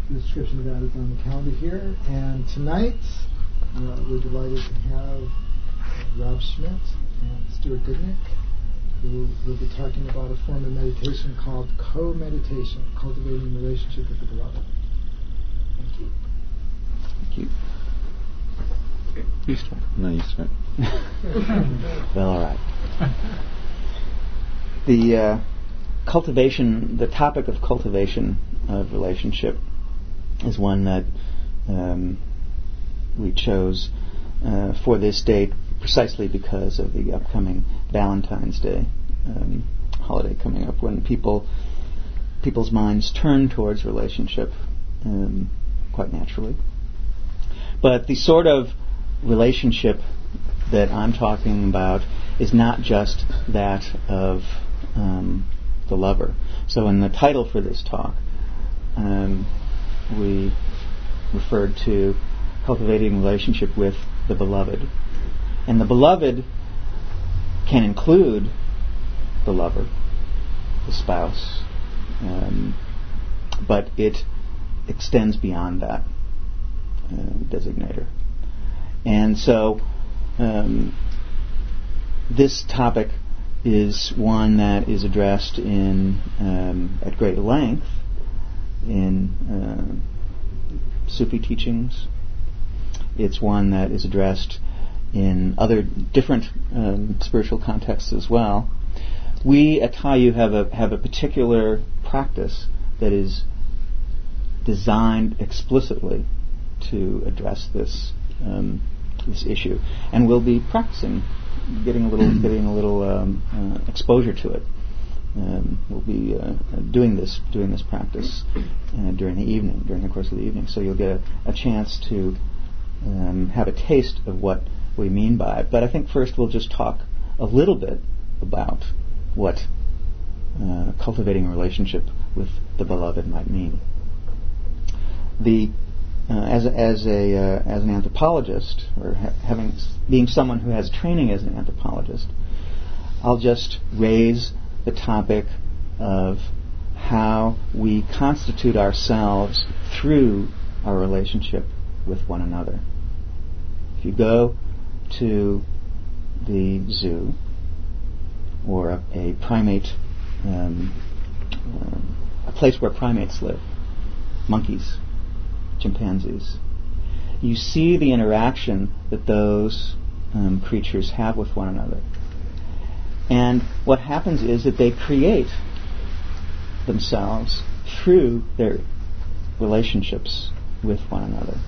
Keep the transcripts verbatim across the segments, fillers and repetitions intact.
the description of that is on the calendar here. And tonight, uh, we're delighted to have uh, Rob Schmidt and Stuart Goodnick, who will be talking about a form of meditation called co-meditation, cultivating the relationship with the beloved. Thank you. Thank you. You start. No, you start. Well, all right. The uh, cultivation, the topic of cultivation of relationship is one that um, we chose uh, for this date precisely because of the upcoming Valentine's Day um, holiday coming up, when people people's minds turn towards relationship um, quite naturally. But the sort of relationship that I'm talking about is not just that of um, the lover. So in the title for this talk, um, we referred to cultivating relationship with the beloved. And the beloved can include the lover, the spouse, um, but it extends beyond that uh, designator. And so um, this topic is one that is addressed in um, at great length in uh, Sufi teachings. It's one that is addressed in other different um, spiritual contexts as well. We at Tayu have a have a particular practice that is designed explicitly to address this um, this issue, and we'll be practicing, getting a little getting a little um, uh, exposure to it. Um, we'll be uh, doing this doing this practice uh, during the evening, during the course of the evening. So you'll get a, a chance to um, have a taste of what we mean by it. But I think first we'll just talk a little bit about what uh, cultivating a relationship with the beloved might mean. The uh, as a, as a uh, as an anthropologist, or ha- having being someone who has training as an anthropologist, I'll just raise the topic of how we constitute ourselves through our relationship with one another. If you go to the zoo or a, a primate, um, uh, a place where primates live, monkeys, chimpanzees, you see the interaction that those um, creatures have with one another. And what happens is that they create themselves through their relationships with one another.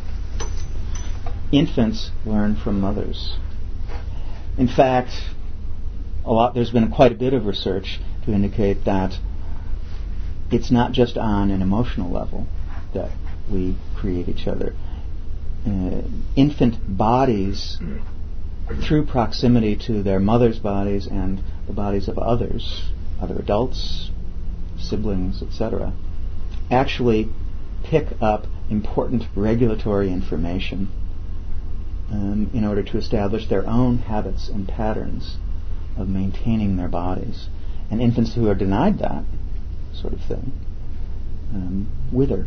Infants learn from mothers. In fact, a lot there's been quite a bit of research to indicate that it's not just on an emotional level that we create each other. Uh, infant bodies, through proximity to their mother's bodies and the bodies of others, other adults, siblings, et cetera, actually pick up important regulatory information um, in order to establish their own habits and patterns of maintaining their bodies. And infants who are denied that sort of thing um, wither.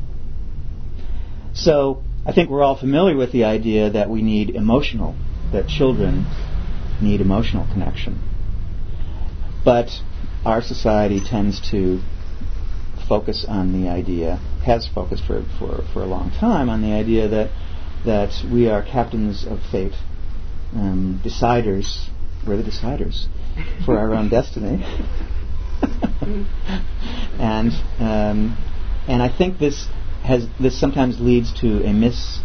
So I think we're all familiar with the idea that we need emotional, that children need emotional connection. But our society tends to focus on the idea, has focused for, for, for a long time on the idea that that we are captains of fate, um, deciders, we're the deciders for our own destiny. and um, and I think this has this sometimes leads to a mis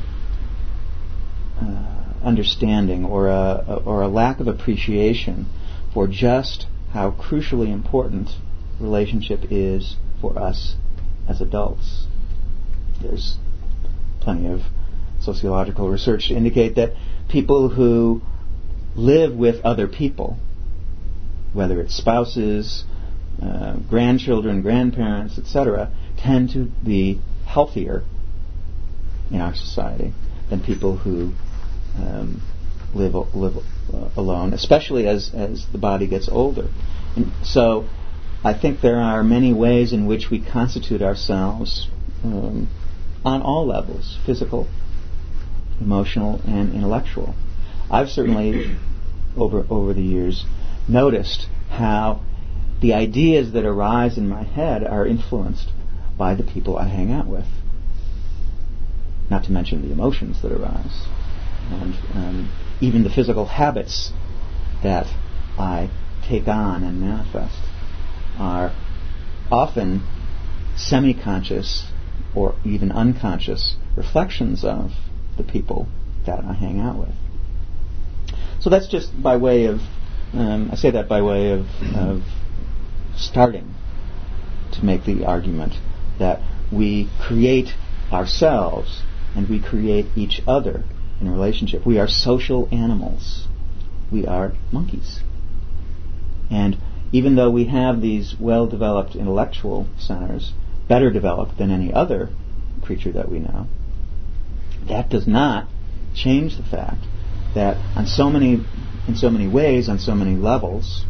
uh, understanding or a or a lack of appreciation for just how crucially important relationship is for us as adults. There's plenty of sociological research to indicate that people who live with other people, whether it's spouses, uh, grandchildren, grandparents, et cetera, tend to be healthier in our society than people who um, live live uh, alone, especially as as the body gets older. And so, I think there are many ways in which we constitute ourselves um, on all levels, physical, emotional, and intellectual. I've certainly, over over the years, noticed how the ideas that arise in my head are influenced by the people I hang out with. Not to mention the emotions that arise, and um, even the physical habits that I take on and manifest are often semi-conscious or even unconscious reflections of the people that I hang out with. So that's just by way of, um, I say that by way of, of starting to make the argument that we create ourselves and we create each other in a relationship. We are social animals. We are monkeys. And even though we have these well-developed intellectual centers, better developed than any other creature that we know, that does not change the fact that on so many, in so many ways, on so many levels,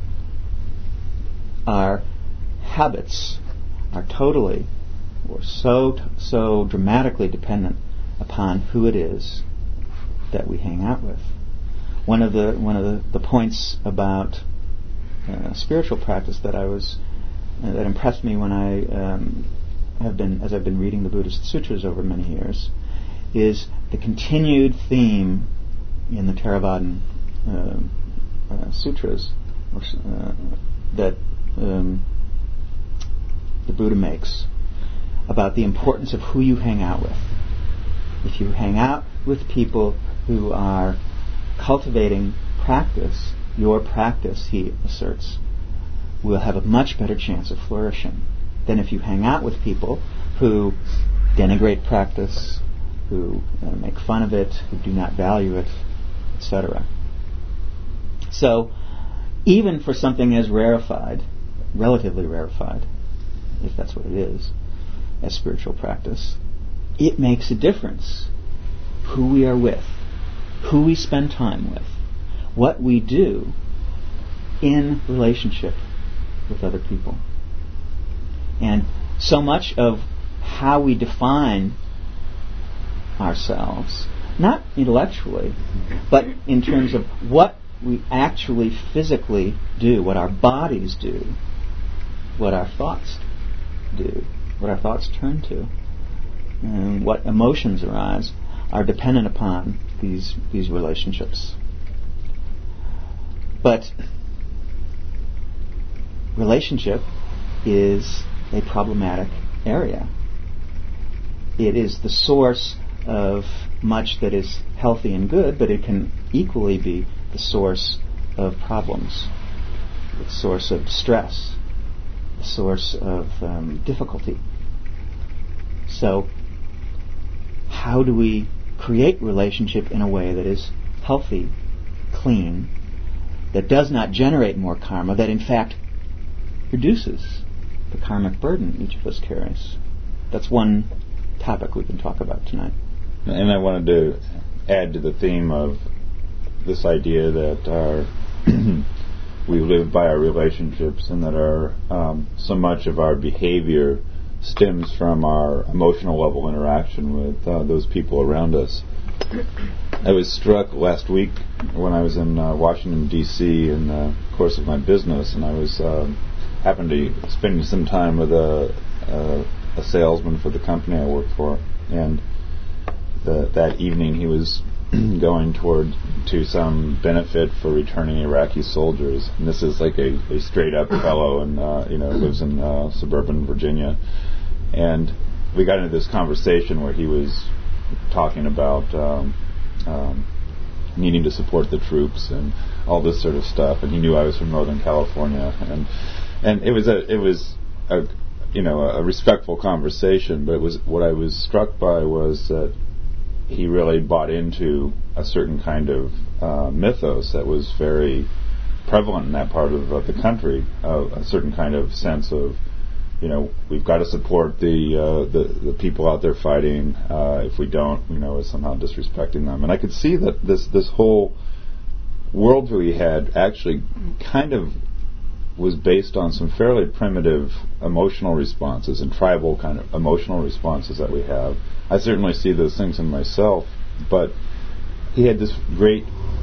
our habits are totally or so so dramatically dependent upon who it is that we hang out with. One of the one of the, the points about uh, spiritual practice that I was uh, that impressed me when I um, have been as I've been reading the Buddhist sutras over many years is the continued theme in the Theravadan uh, uh, sutras or, uh, that um, the Buddha makes about the importance of who you hang out with. If you hang out with people who are cultivating practice, your practice, he asserts, will have a much better chance of flourishing than if you hang out with people who denigrate practice, who uh, make fun of it, who do not value it, et cetera. So, even for something as rarefied, relatively rarefied, if that's what it is, as spiritual practice, it makes a difference who we are with, who we spend time with, what we do in relationship with other people. And so much of how we define ourselves, not intellectually, but in terms of what we actually physically do, what our bodies do, what our thoughts do, what our thoughts turn to, and what emotions arise, are dependent upon these these relationships. But relationship is a problematic area. It is the source of much that is healthy and good, but it can equally be the source of problems, the source of distress, the source of um, difficulty. So, how do we create relationship in a way that is healthy, clean, that does not generate more karma, that in fact reduces the karmic burden each of us carries? That's one topic we can talk about tonight. And I wanted to add to the theme of this idea that our we live by our relationships, and that our um, so much of our behavior stems from our emotional level interaction with uh, those people around us. I was struck last week when I was in uh, Washington, D C in the course of my business, and I was uh, happened to be spending some time with a, a, a salesman for the company I work for, and the, that evening he was going toward to some benefit for returning Iraqi soldiers. And this is like a, a straight up fellow, and uh, you know lives in uh, suburban Virginia. And we got into this conversation where he was talking about um, um, needing to support the troops and all this sort of stuff. And he knew I was from Northern California, and and it was a it was a you know a respectful conversation. But it was what I was struck by was that he really bought into a certain kind of uh, mythos that was very prevalent in that part of, of the country, uh, a certain kind of sense of, you know, we've got to support the uh, the, the people out there fighting. Uh, if we don't, you know, we're somehow disrespecting them. And I could see that this this whole worldview he had actually kind of was based on some fairly primitive emotional responses and tribal kind of emotional responses that we have. I certainly see those things in myself, but he had this great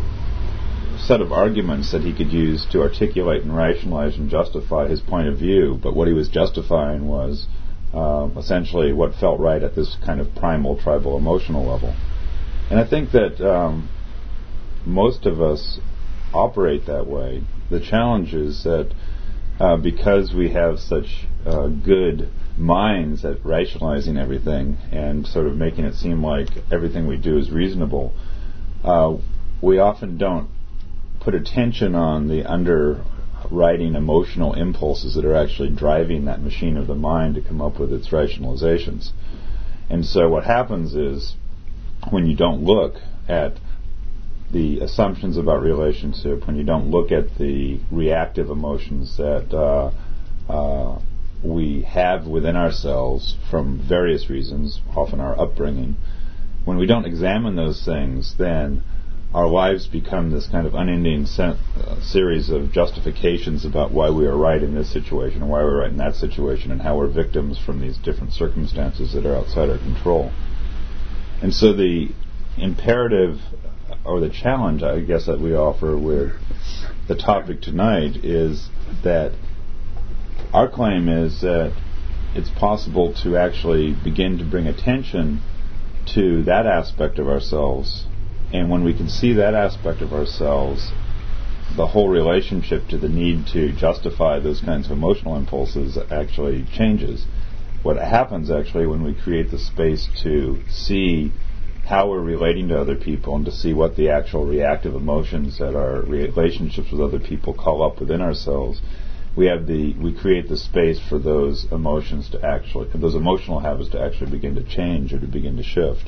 set of arguments that he could use to articulate and rationalize and justify his point of view, but what he was justifying was uh, essentially what felt right at this kind of primal tribal emotional level. And I think that um, most of us operate that way. The challenge is that uh, because we have such uh, good minds at rationalizing everything and sort of making it seem like everything we do is reasonable, uh, we often don't put attention on the underwriting emotional impulses that are actually driving that machine of the mind to come up with its rationalizations. And so what happens is, when you don't look at the assumptions about relationship, when you don't look at the reactive emotions that uh, uh, we have within ourselves from various reasons, often our upbringing, when we don't examine those things, then our lives become this kind of unending se- uh, series of justifications about why we are right in this situation and why we're right in that situation and how we're victims from these different circumstances that are outside our control. And so the imperative, or the challenge, I guess, that we offer with the topic tonight is that our claim is that it's possible to actually begin to bring attention to that aspect of ourselves. And when we can see that aspect of ourselves, the whole relationship to the need to justify those kinds of emotional impulses actually changes. What happens actually when we create the space to see how we're relating to other people and to see what the actual reactive emotions that our relationships with other people call up within ourselves, we have the we create the space for those emotions to actually, those emotional habits to actually begin to change or to begin to shift.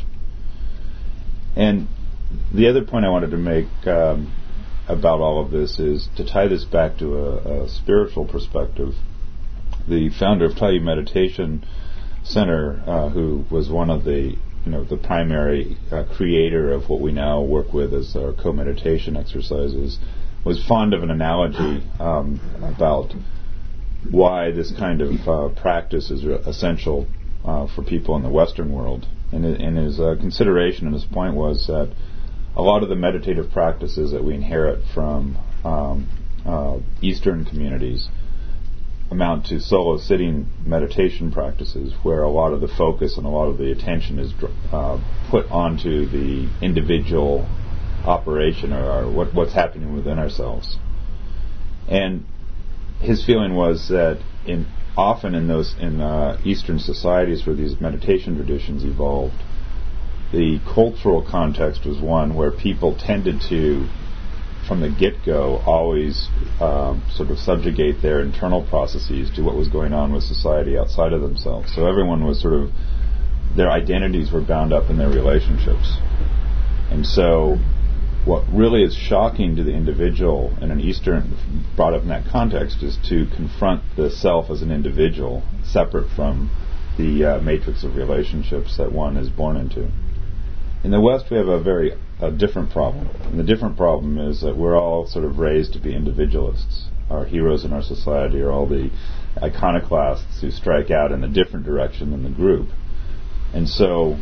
And the other point I wanted to make um, about all of this is to tie this back to a, a spiritual perspective. The founder of Taiyu Meditation Center, uh, who was one of the you know the primary uh, creator of what we now work with as our co-meditation exercises, was fond of an analogy um, about why this kind of uh, practice is essential uh, for people in the Western world. And, and his uh, consideration and his point was that a lot of the meditative practices that we inherit from um, uh, Eastern communities amount to solo sitting meditation practices, where a lot of the focus and a lot of the attention is uh, put onto the individual operation or, or what, what's happening within ourselves. And his feeling was that in often in those in uh, Eastern societies where these meditation traditions evolved, the cultural context was one where people tended to, from the get-go, always um, sort of subjugate their internal processes to what was going on with society outside of themselves. So everyone was sort of, their identities were bound up in their relationships. And so what really is shocking to the individual in an Eastern, brought up in that context, is to confront the self as an individual, separate from the uh, matrix of relationships that one is born into. In the West, we have a very a different problem. And the different problem is that we're all sort of raised to be individualists. Our heroes in our society are all the iconoclasts who strike out in a different direction than the group. And so,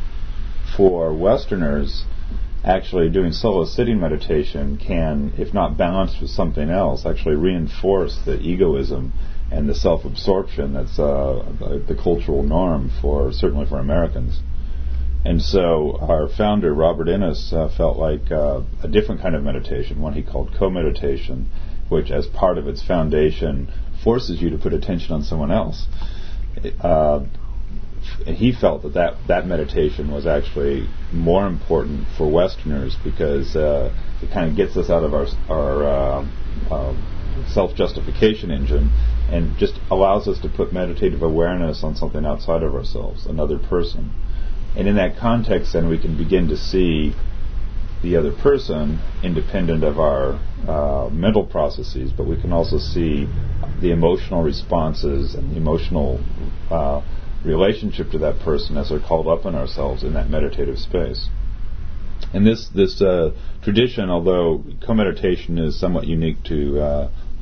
for Westerners, actually doing solo sitting meditation can, if not balanced with something else, actually reinforce the egoism and the self-absorption that's uh, the, the cultural norm for, certainly for Americans. And so our founder, Robert Innes, uh, felt like uh, a different kind of meditation, one he called co-meditation, which as part of its foundation forces you to put attention on someone else. Uh, he felt that, that that meditation was actually more important for Westerners because uh, it kind of gets us out of our, our uh, uh, self-justification engine and just allows us to put meditative awareness on something outside of ourselves, another person. And in that context, then, we can begin to see the other person independent of our uh, mental processes, but we can also see the emotional responses and the emotional uh, relationship to that person as they're called up in ourselves in that meditative space. And this this uh, tradition, although co-meditation is somewhat unique to uh,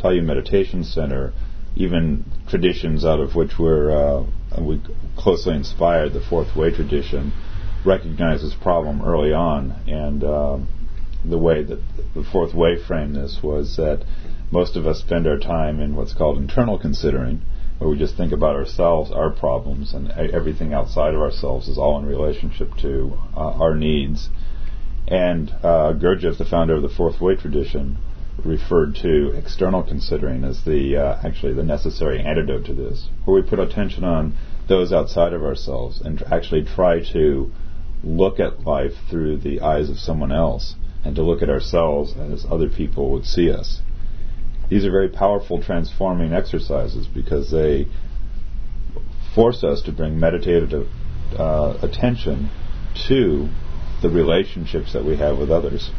Tallyu Meditation Center, even traditions out of which we're uh, we closely inspired, the Fourth Way tradition, recognized this problem early on. And uh, the way that the Fourth Way framed this was that most of us spend our time in what's called internal considering, where we just think about ourselves, our problems, and everything outside of ourselves is all in relationship to uh, our needs. And uh, Gurdjieff, the founder of the Fourth Way tradition, referred to external considering as the uh, actually the necessary antidote to this, where we put attention on those outside of ourselves and tr- actually try to look at life through the eyes of someone else, and to look at ourselves as other people would see us. These are very powerful transforming exercises because they force us to bring meditative uh, attention to the relationships that we have with others.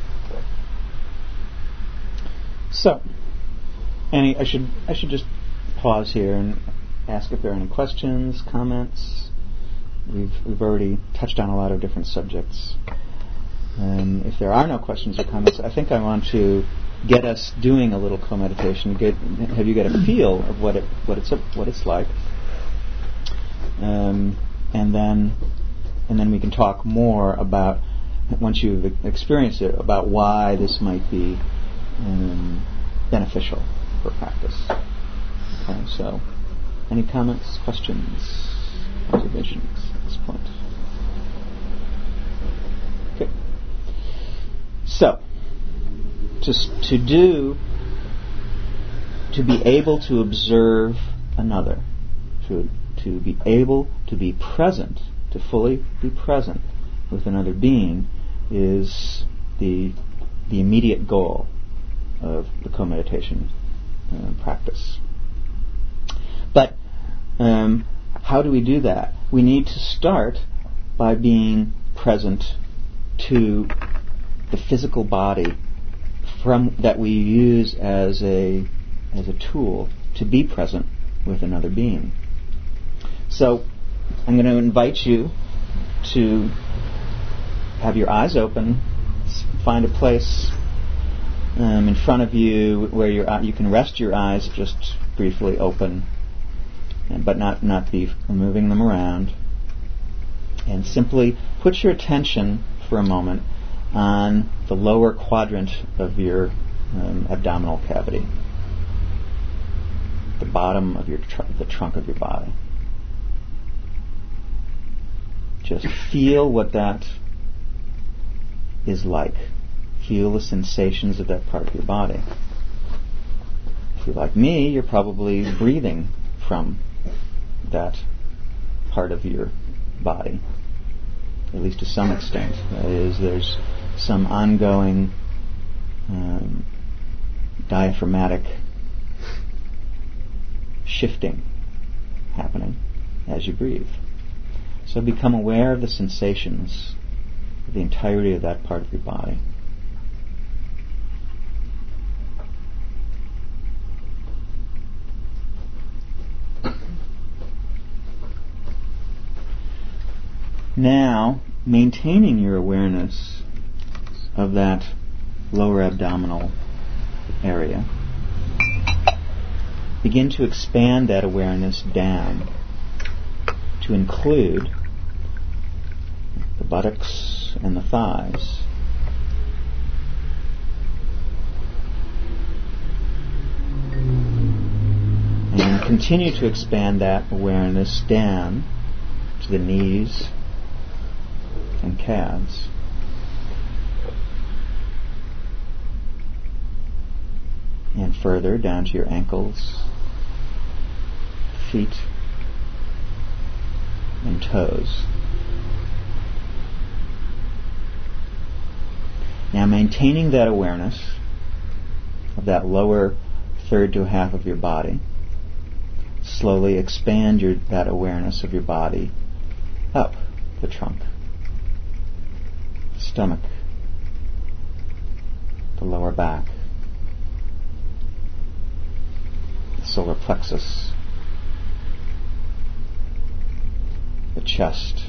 So, Annie, I should I should just pause here and ask if there are any questions, comments. We've we've already touched on a lot of different subjects. Um, if there are no questions or comments, I think I want to get us doing a little co-meditation. Get have you get a feel of what it what it's what it's like, um, and then and then we can talk more about, once you've experienced it, about why this might be um, beneficial for practice. Okay, so any comments, questions, observations at this point? Okay. So, just to do, to be able to observe another, to to be able to be present, to fully be present with another being, is the the immediate goal of the co-meditation uh, practice. But um, how do we do that? We need to start by being present to the physical body from that we use as a as a tool to be present with another being. So I'm going to invite you to have your eyes open, find a place um, in front of you where your you can rest your eyes just briefly open, but not not be moving them around, and simply put your attention for a moment on the lower quadrant of your um, abdominal cavity, the bottom of your tr- the trunk of your body. Just feel what that is like. Feel the sensations of that part of your body. If you're like me, you're probably breathing from that part of your body, at least to some extent. That is, there's some ongoing um, diaphragmatic shifting happening as you breathe. So become aware of the sensations of the entirety of that part of your body. Now, maintaining your awareness of that lower abdominal area, begin to expand that awareness down to include the buttocks and the thighs. And continue to expand that awareness down to the knees and calves. And further down to your ankles, feet, and toes. Now, maintaining that awareness of that lower third to half of your body, slowly expand your, that awareness of your body up the trunk, stomach, the lower back, the solar plexus, the chest,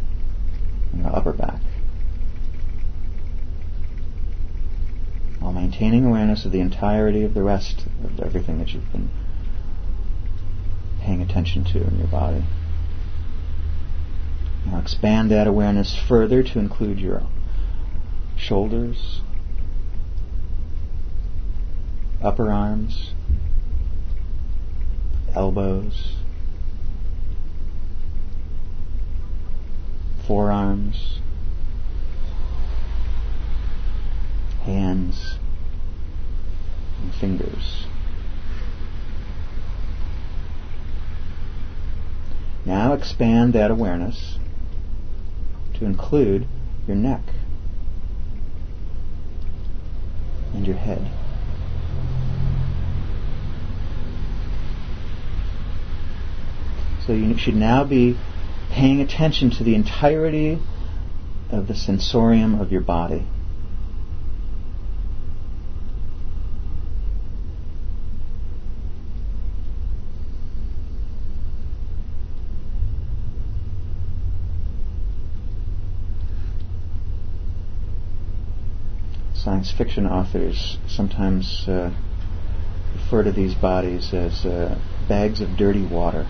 and the upper back. While maintaining maintaining awareness of the entirety of the rest of everything that you've been paying attention to in your body. Now expand that awareness further to include your shoulders, upper arms, elbows, forearms, hands, and fingers. Now expand that awareness to include your neck and your head. So you should now be paying attention to the entirety of the sensorium of your body. Science fiction authors sometimes uh, refer to these bodies as uh, bags of dirty water.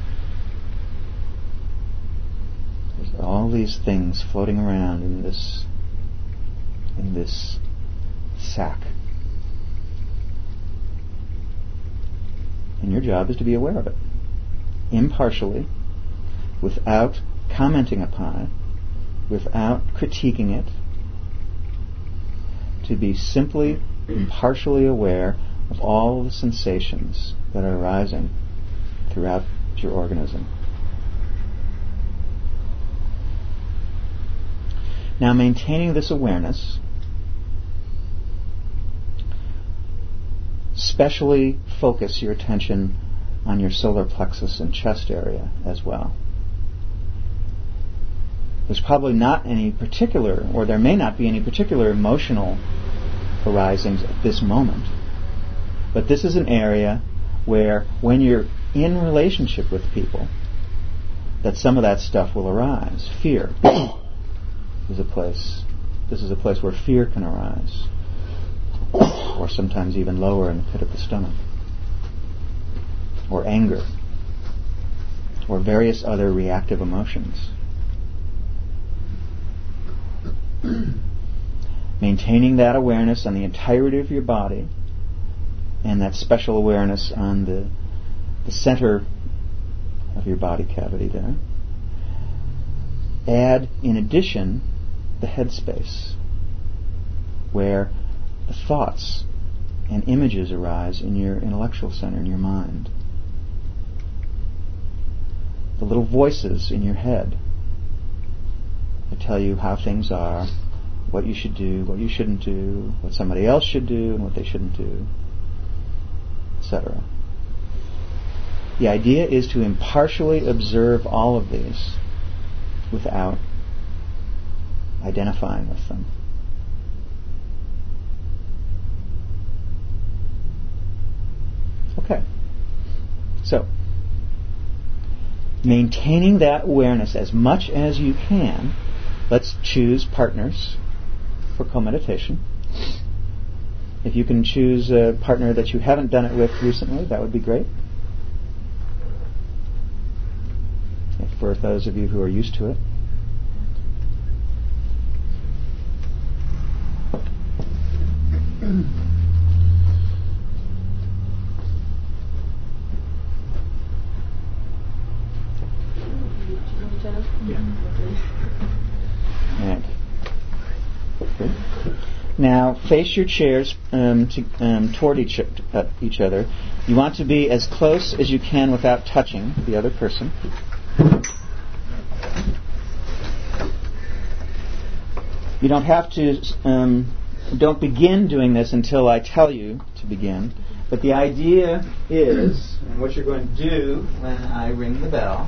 There's all these things floating around in this in this sack. And your job is to be aware of it, impartially, without commenting upon it, without critiquing it, to be simply impartially aware of all the sensations that are arising throughout your organism. Now, maintaining this awareness, specially focus your attention on your solar plexus and chest area as well. There's probably not any particular, or there may not be any particular emotional arisings at this moment. But this is an area where, when you're in relationship with people, that some of that stuff will arise. Fear is a place. This is a place where fear can arise, or sometimes even lower in the pit of the stomach, or anger, or various other reactive emotions. Maintaining that awareness on the entirety of your body, and that special awareness on the, the center of your body cavity there. Add, in addition, the headspace, where the thoughts and images arise in your intellectual center, in your mind. The little voices in your head that tell you how things are, what you should do, what you shouldn't do, what somebody else should do and what they shouldn't do, et cetera. The idea is to impartially observe all of these without identifying with them. Okay. So, maintaining that awareness as much as you can, let's choose partners for co-meditation. If you can choose a partner that you haven't done it with recently, that would be great. If for those of you who are used to it. Right. Good. Now face your chairs um, to, um, toward each, uh, each other. You want to be as close as you can without touching the other person. You don't have to, um, don't begin doing this until I tell you to begin. But the idea is, and what you're going to do when I ring the bell,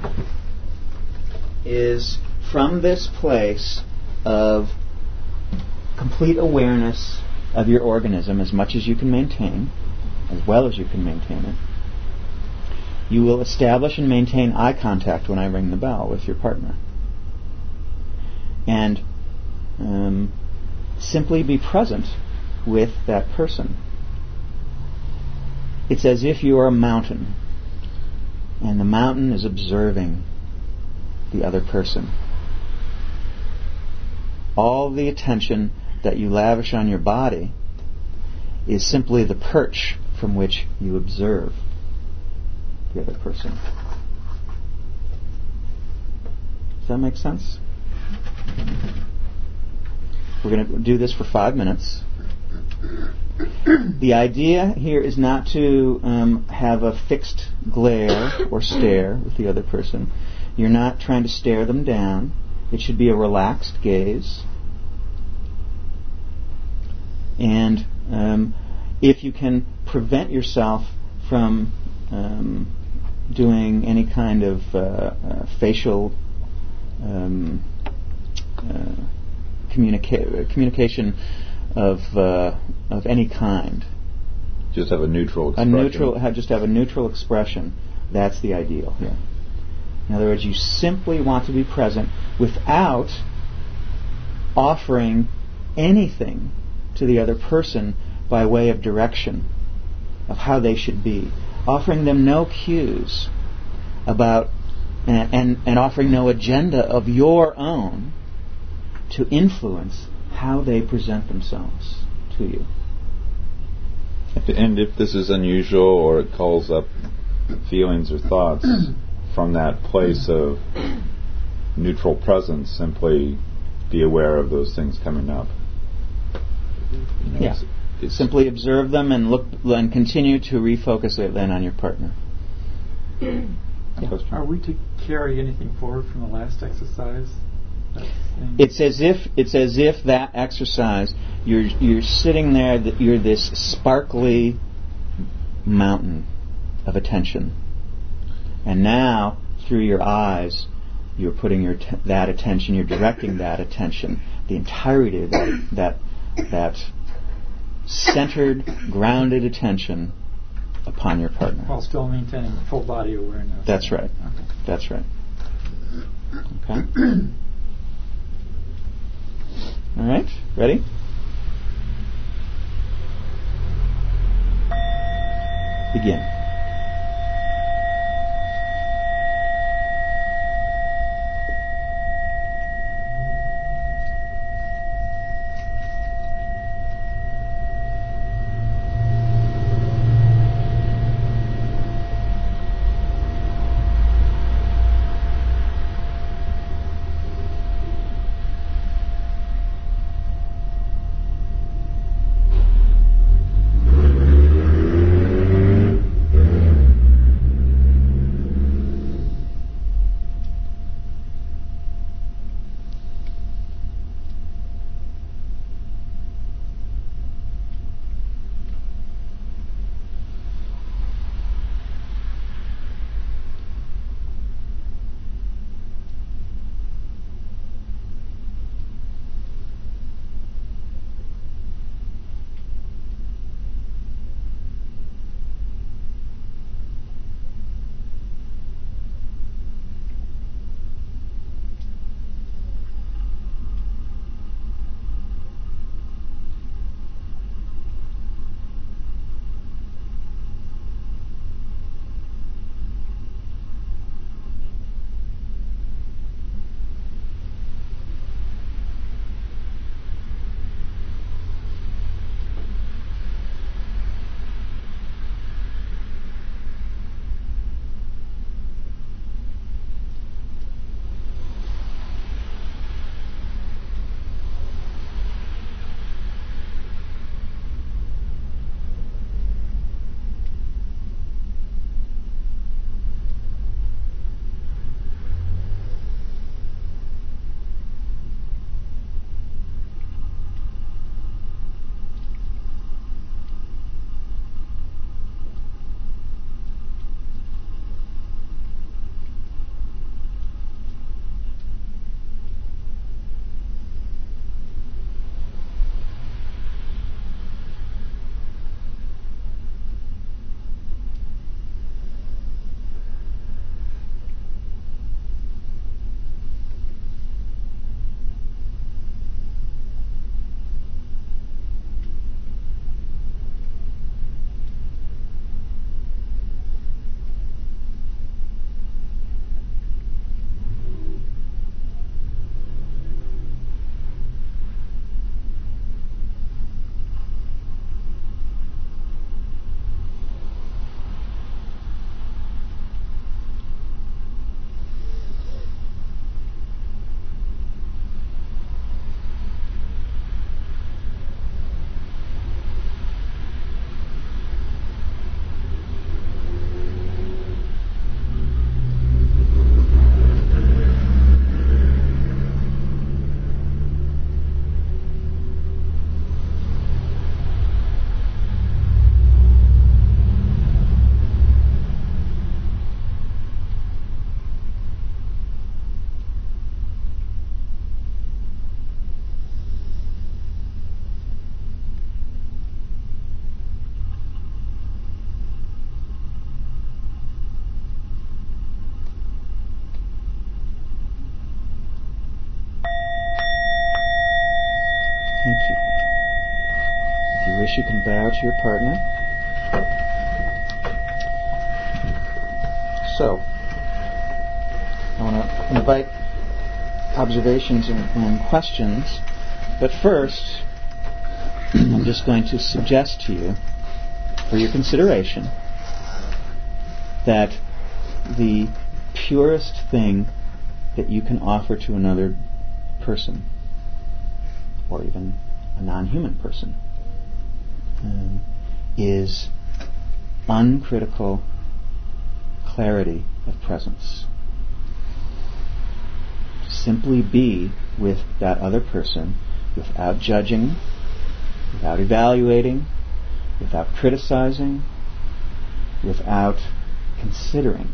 is from this place of complete awareness of your organism, as much as you can maintain, as well as you can maintain it, you will establish and maintain eye contact when I ring the bell with your partner. And um, simply be present with that person. It's as if you are a mountain, and the mountain is observing the other person. All the attention that you lavish on your body is simply the perch from which you observe the other person. Does that make sense? We're going to do this for five minutes. The idea here is not to um, have a fixed glare or stare with the other person. You're not trying to stare them down. It should be a relaxed gaze. And um, if you can prevent yourself from um, doing any kind of uh, uh, facial um, uh, communica- communication of uh, of any kind, just have a neutral expression. A neutral, have, just have a neutral expression. That's the ideal here. In other words, you simply want to be present without offering anything to the other person by way of direction of how they should be, offering them no cues about and, and, and offering no agenda of your own to influence how they present themselves to you. And if this is unusual or it calls up feelings or thoughts from that place of neutral presence, simply be aware of those things coming up. You know, yeah. it's, it's Simply observe them and look and continue to refocus it then on your partner. Yeah. Are we to carry anything forward from the last exercise? It's as if it's as if that exercise you're you're sitting there, that you're this sparkly mountain of attention, and now through your eyes you're putting your t- that attention, you're directing that attention, the entirety of that that that centered, grounded attention upon your partner, while still maintaining full body awareness. That's right. Okay. That's right. Okay. All right. Ready? Begin. you can bow to your partner. So, I want to invite observations and, and questions, but first, I'm just going to suggest to you, for your consideration, that the purest thing that you can offer to another person, or even a non-human person, um, is uncritical clarity of presence. Simply be with that other person without judging, without evaluating, without criticizing, without considering,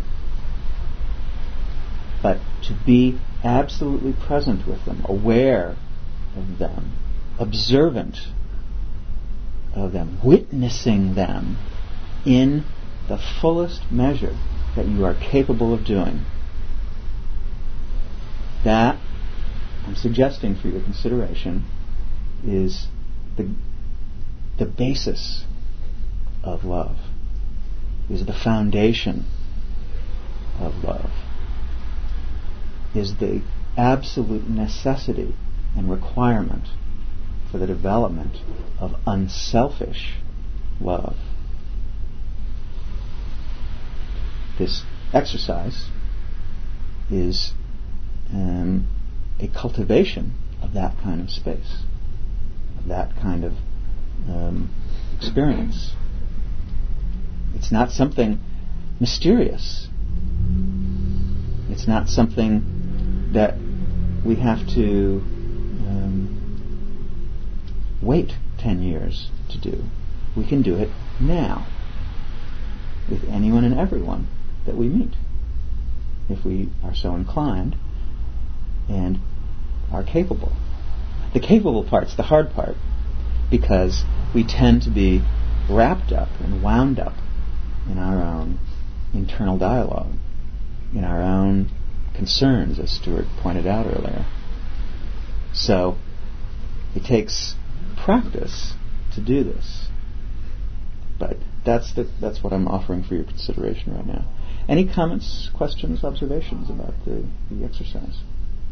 but to be absolutely present with them, aware of them, observant of them, witnessing them in the fullest measure that you are capable of doing. That, I'm suggesting for your consideration, is the, the basis of love, is the foundation of love, is the absolute necessity and requirement for the development of unselfish love. This exercise is um, a cultivation of that kind of space, of that kind of um, experience. It's not something mysterious. It's not something that we have to um, wait ten years to do. We can do it now with anyone and everyone that we meet, if we are so inclined and are capable. The capable part's the hard part, because we tend to be wrapped up and wound up in our own internal dialogue, in our own concerns, as Stuart pointed out earlier. So it takes practice to do this. But that's the that's what I'm offering for your consideration right now. Any comments, questions, observations about the, the exercise?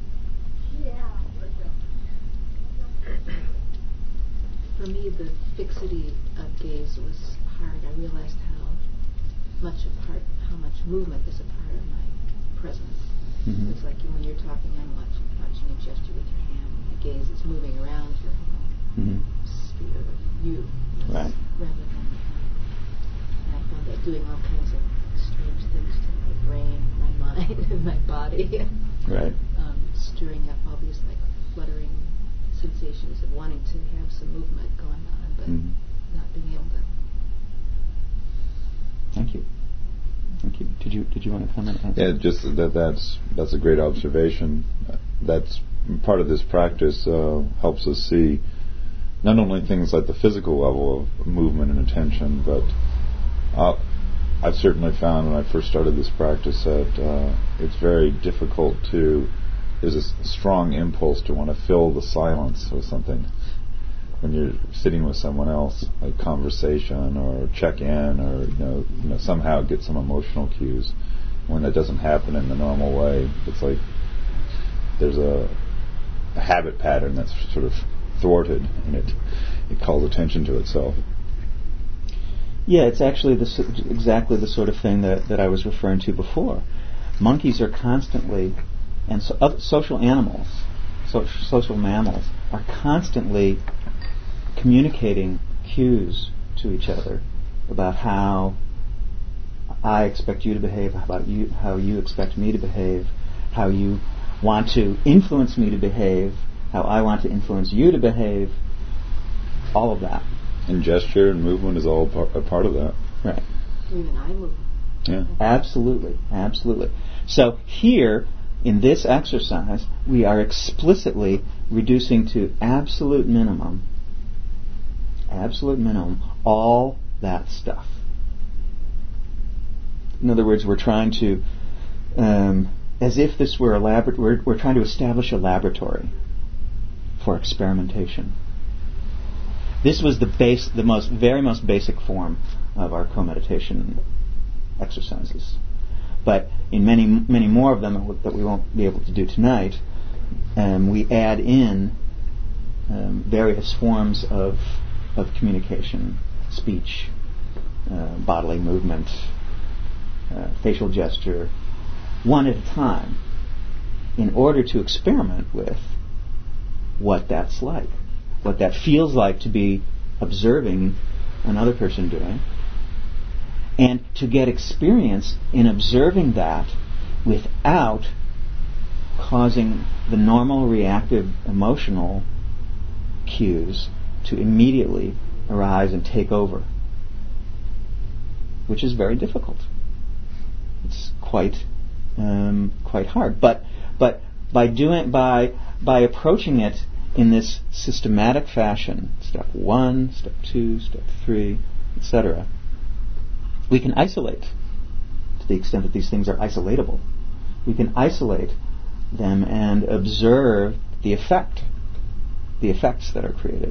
For me, the fixity of gaze was hard. I realized how much a part, how much movement is a part of my presence. Mm-hmm. It's like when you're talking, I'm watching, watching you gesture with your hand. My gaze is moving around your whole mm-hmm. sphere of you, right. rather than. And I found that doing all kinds of strange things to my brain, my mind, and my body. Right. Um, stirring up all these like fluttering sensations of wanting to have some movement going on, but mm-hmm. not being able to. Thank you. Thank you. Did you did you want to comment on that? Yeah, just that that's that's a great observation. That's part of this practice uh, helps us see not only things like the physical level of movement and attention, but uh, I've certainly found when I first started this practice that uh, it's very difficult to. There's a strong impulse to want to fill the silence with something when you're sitting with someone else, like conversation or check in, or you know, you know, somehow get some emotional cues. When that doesn't happen in the normal way, it's like there's a, a habit pattern that's sort of thwarted, and it it calls attention to itself. Yeah, it's actually the, exactly the sort of thing that, that I was referring to before. Monkeys are constantly, and so, other social animals, so, social mammals, are constantly communicating cues to each other about how I expect you to behave, how about you, how you expect me to behave, how you want to influence me to behave, how I want to influence you to behave, all of that. And gesture and movement is all par- a part of that. Right. Even eye movement. Yeah. Absolutely, absolutely. So here, in this exercise, we are explicitly reducing to absolute minimum, absolute minimum, all that stuff. In other words, we're trying to, um, as if this were a lab, we're, we're trying to establish a laboratory for experimentation. this was the base, the most, very most basic form of our co-meditation exercises. But in many, many more of them that we won't be able to do tonight, um, we add in um, various forms of of communication, speech, uh, bodily movement, uh, facial gesture, one at a time, in order to experiment with what that's like, what that feels like to be observing another person doing, and to get experience in observing that without causing the normal reactive emotional cues to immediately arise and take over, which is very difficult. It's quite um, quite hard. But but by doing by by approaching it in this systematic fashion, step one, step two, step three, et cetera, we can isolate, to the extent that these things are isolatable. We can isolate them and observe the effect, the effects that are created.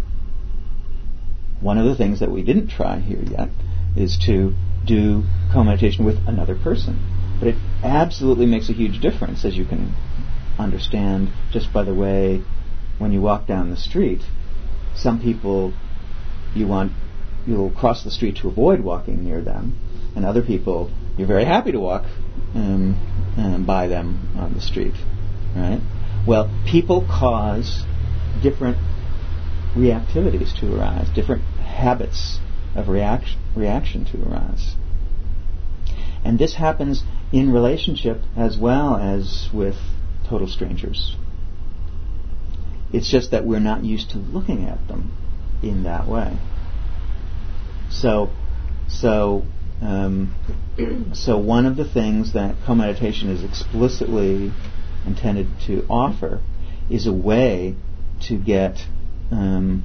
One of the things that we didn't try here yet is to do co-meditation with another person. But it absolutely makes a huge difference, as you can understand just by the way when you walk down the street. Some people you want you'll cross the street to avoid walking near them, and other people you're very happy to walk um, um, by them on the street, right? Well, people cause different reactivities to arise, different habits of reaction reaction to arise. And this happens in relationship as well as with total strangers. It's just that we're not used to looking at them in that way. So, so, um, so one of the things that co-meditation is explicitly intended to offer is a way to get um,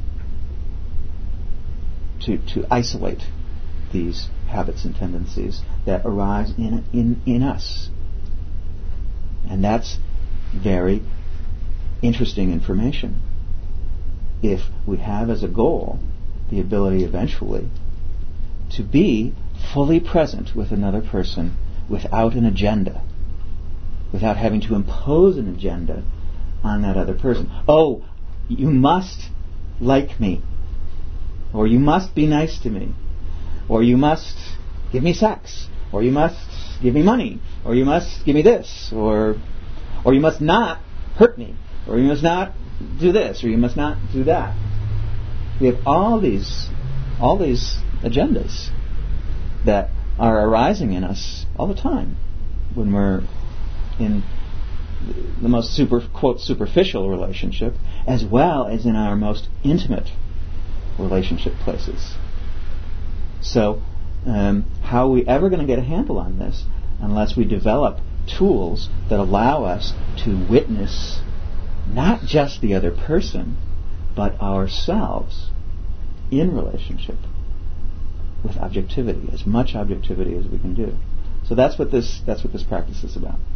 to to isolate these habits and tendencies that arise in in in us, and that's very interesting information. If we have as a goal the ability eventually to be fully present with another person without an agenda, without having to impose an agenda on that other person. Oh, you must like me, or you must be nice to me, or you must give me sex, or you must give me money, or you must give me this, or or you must not hurt me, or you must not do this, or you must not do that. We have all these all these agendas that are arising in us all the time when we're in the most super quote superficial relationship, as well as in our most intimate relationship places. So, um, how are we ever going to get a handle on this unless we develop tools that allow us to witness not just the other person, but ourselves in relationship with objectivity, as much objectivity as we can do. So that's what this that's what this practice is about.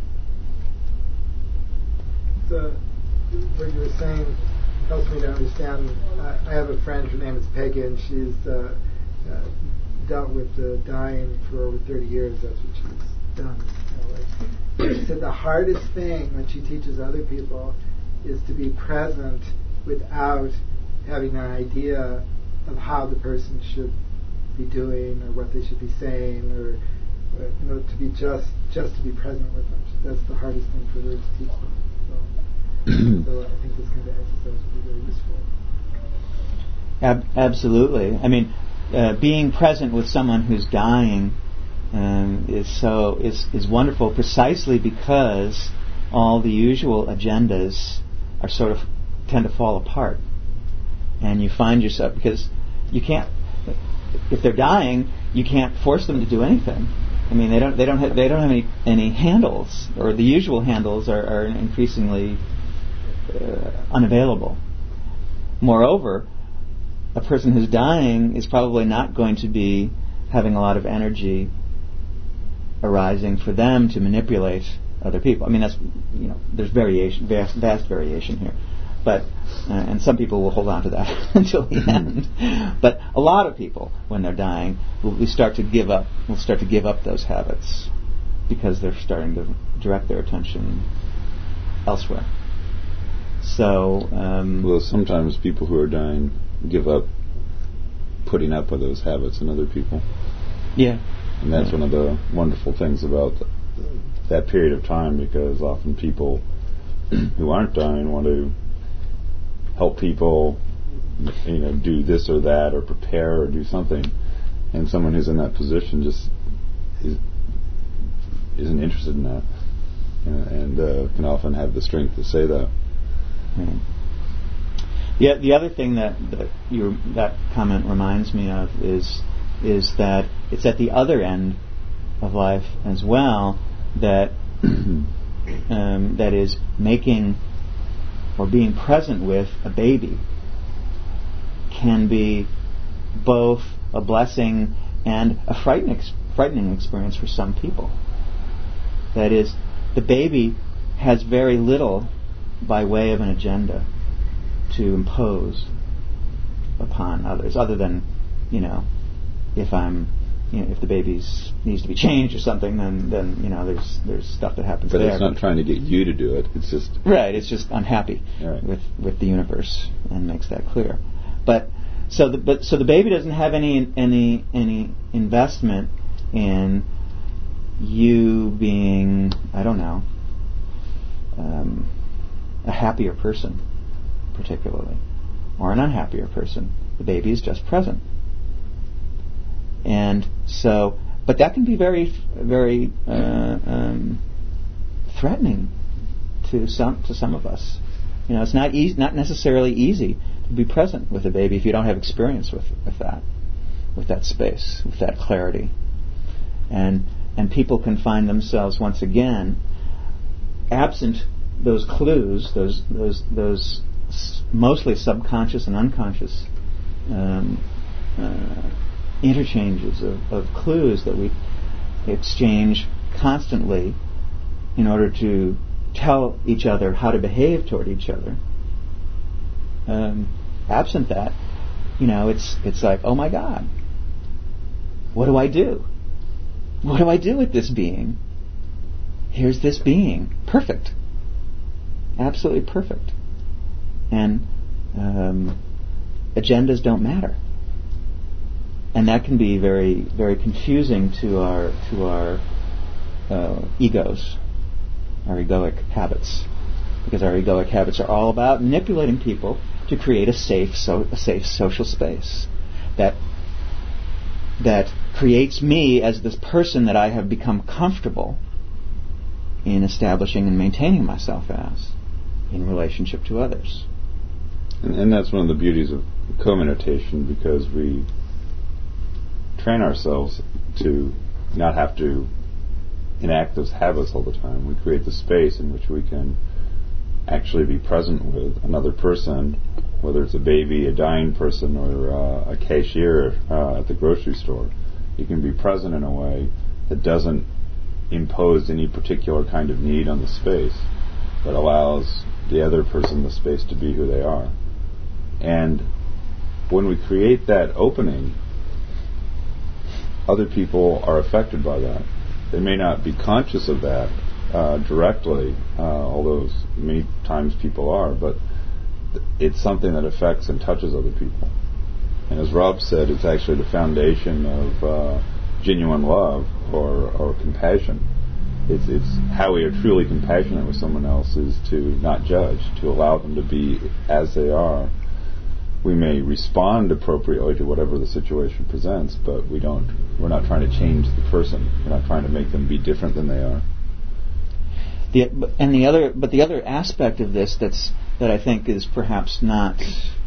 So, what you were saying helps me to understand. Uh, I have a friend, her name is Peggy, and she's uh, uh, dealt with uh, dying for over thirty years. That's what she's done. You know, like, she said the hardest thing when she teaches other people is to be present without having an idea of how the person should be doing or what they should be saying, or uh, you know, to be just just to be present with them. That's the hardest thing for her to teach them. So, so I think this kind of exercise would be very useful. Ab- absolutely. I mean, uh, being present with someone who's dying um, is so is is wonderful, precisely because all the usual agendas are sort of tend to fall apart, and you find yourself, because you can't, if they're dying, you can't force them to do anything. I mean, they don't they don't have, they don't have any any handles, or the usual handles are, are increasingly uh, unavailable. Moreover, a person who's dying is probably not going to be having a lot of energy arising for them to manipulate other people. I mean, that's, you know, there's variation, vast, vast variation here. But uh, and some people will hold on to that until the end. But a lot of people, when they're dying, will, will start to give up. Will start to give up those habits because they're starting to direct their attention elsewhere. So, um, well, sometimes people who are dying give up putting up with those habits in other people. Yeah, and that's yeah. one of the wonderful things about the, that period of time, because often people who aren't dying want to help people, you know, do this or that, or prepare or do something, and someone who's in that position just is, isn't interested in that, you know, and uh, can often have the strength to say that. Right. Yeah, the other thing that that, you, that comment reminds me of is is that it's at the other end of life as well that um, that is making or being present with a baby can be both a blessing and a frightening ex- frightening experience for some people. That is, the baby has very little by way of an agenda to impose upon others, other than, you know, if I'm, you know, if the baby's needs to be changed or something, then then you know, there's there's stuff that happens but there. But it's not trying to get you to do it. It's just right. It's just unhappy right. with with the universe and makes that clear. But so the but so the baby doesn't have any any any investment in you being, I don't know, um, a happier person, particularly, or an unhappier person. The baby is just present. And so, but that can be very, very uh, um, threatening to some to some of us. You know, it's not easy, not necessarily easy to be present with a baby if you don't have experience with, with that, with that space, with that clarity. And and people can find themselves once again absent those clues, those those those mostly subconscious and unconscious um, uh, interchanges of, of clues that we exchange constantly in order to tell each other how to behave toward each other. Um, absent that, you know, it's it's like, oh my God, what do I do? What do I do with this being? Here's this being, perfect, absolutely perfect, and um, agendas don't matter, and that can be very, very confusing to our to our uh, egos, our egoic habits, because our egoic habits are all about manipulating people to create a safe, so a safe social space that that creates me as this person that I have become comfortable in establishing and maintaining myself as in relationship to others. And, and that's one of the beauties of co-meditation, because we train ourselves to not have to enact those habits all the time. We create the space in which we can actually be present with another person, whether it's a baby, a dying person, or uh, a cashier uh, at the grocery store. You can be present in a way that doesn't impose any particular kind of need on the space, but allows the other person the space to be who they are. And when we create that opening, other people are affected by that. They may not be conscious of that uh, directly, uh, although many times people are, but it's something that affects and touches other people. And as Rob said, it's actually the foundation of uh, genuine love or, or compassion. It's, it's how we are truly compassionate with someone else is to not judge, to allow them to be as they are. We may respond appropriately to whatever the situation presents, but we don't. We're not trying to change the person. We're not trying to make them be different than they are. The, and the other, but the other aspect of this that's that I think is perhaps not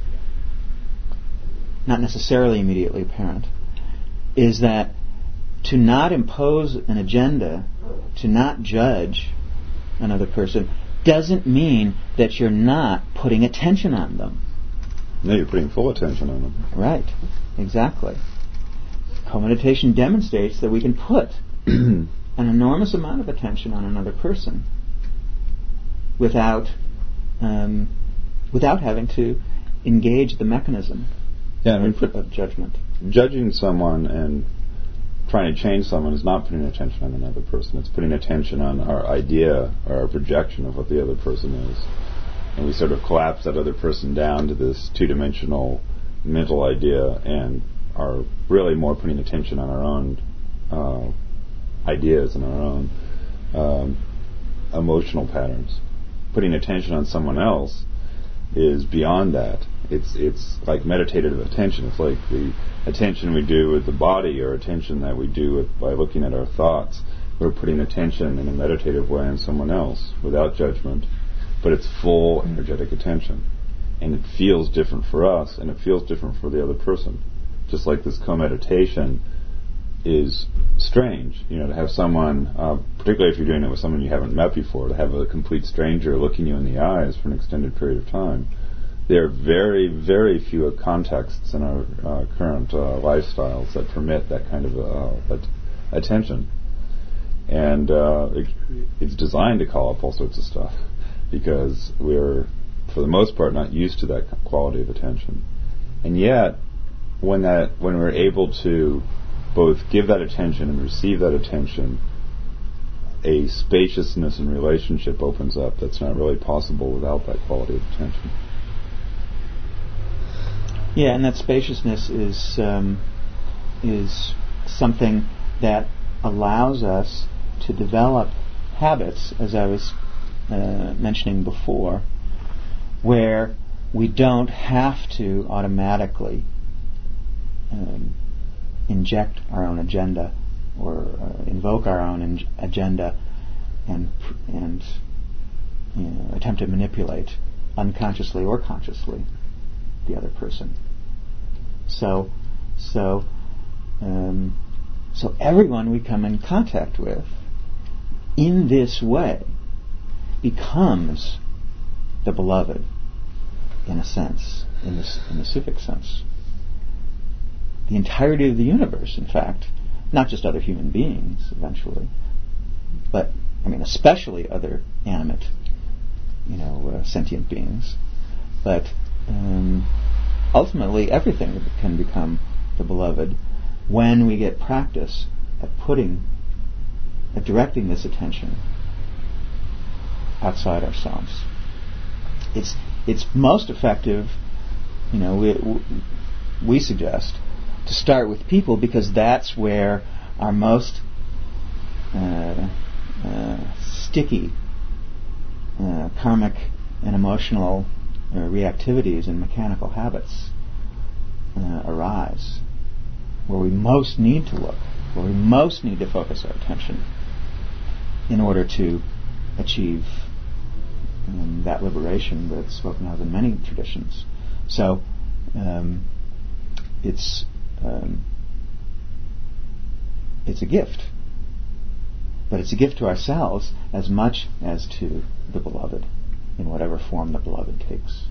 not necessarily immediately apparent is that to not impose an agenda, to not judge another person, doesn't mean that you're not putting attention on them. No, you're putting full attention on them. Right, exactly. Co-meditation demonstrates that we can put an enormous amount of attention on another person without um, without having to engage the mechanism yeah, I mean, of judgment. Judging someone and trying to change someone is not putting attention on another person. It's putting attention on our idea or our projection of what the other person is. And we sort of collapse that other person down to this two-dimensional mental idea and are really more putting attention on our own uh, ideas and our own um, emotional patterns. Putting attention on someone else is beyond that. It's it's like meditative attention. It's like the attention we do with the body, or attention that we do with, by looking at our thoughts. We're putting attention in a meditative way on someone else without judgment, but it's full energetic attention. And it feels different for us, and it feels different for the other person. Just like this co-meditation is strange, you know, to have someone, uh, particularly if you're doing it with someone you haven't met before, to have a complete stranger looking you in the eyes for an extended period of time. There are very, very few contexts in our uh, current uh, lifestyles that permit that kind of uh, at- attention. And uh, it, it's designed to call up all sorts of stuff, because we're, for the most part, not used to that quality of attention. And yet, when that, when we're able to both give that attention and receive that attention, a spaciousness in relationship opens up that's not really possible without that quality of attention. Yeah, and that spaciousness is um, is something that allows us to develop habits, as I was uh, mentioning before, where we don't have to automatically um, inject our own agenda or uh, invoke our own in- agenda and and you know, attempt to manipulate unconsciously or consciously the other person. So, so, um, so everyone we come in contact with, in this way, becomes the beloved, in a sense, in the in the Sufic sense. The entirety of the universe, in fact, not just other human beings, eventually, but I mean, especially other animate, you know, uh, sentient beings, but. Um, Ultimately, everything can become the beloved when we get practice at putting, at directing this attention outside ourselves. It's it's most effective, you know, we, we suggest, to start with people, because that's where our most uh, uh, sticky uh, karmic and emotional Uh, reactivities and mechanical habits uh, arise, where we most need to look, where we most need to focus our attention in order to achieve um, that liberation that's spoken of in many traditions. So um, it's um, it's a gift, but it's a gift to ourselves as much as to the beloved, in whatever form the beloved takes.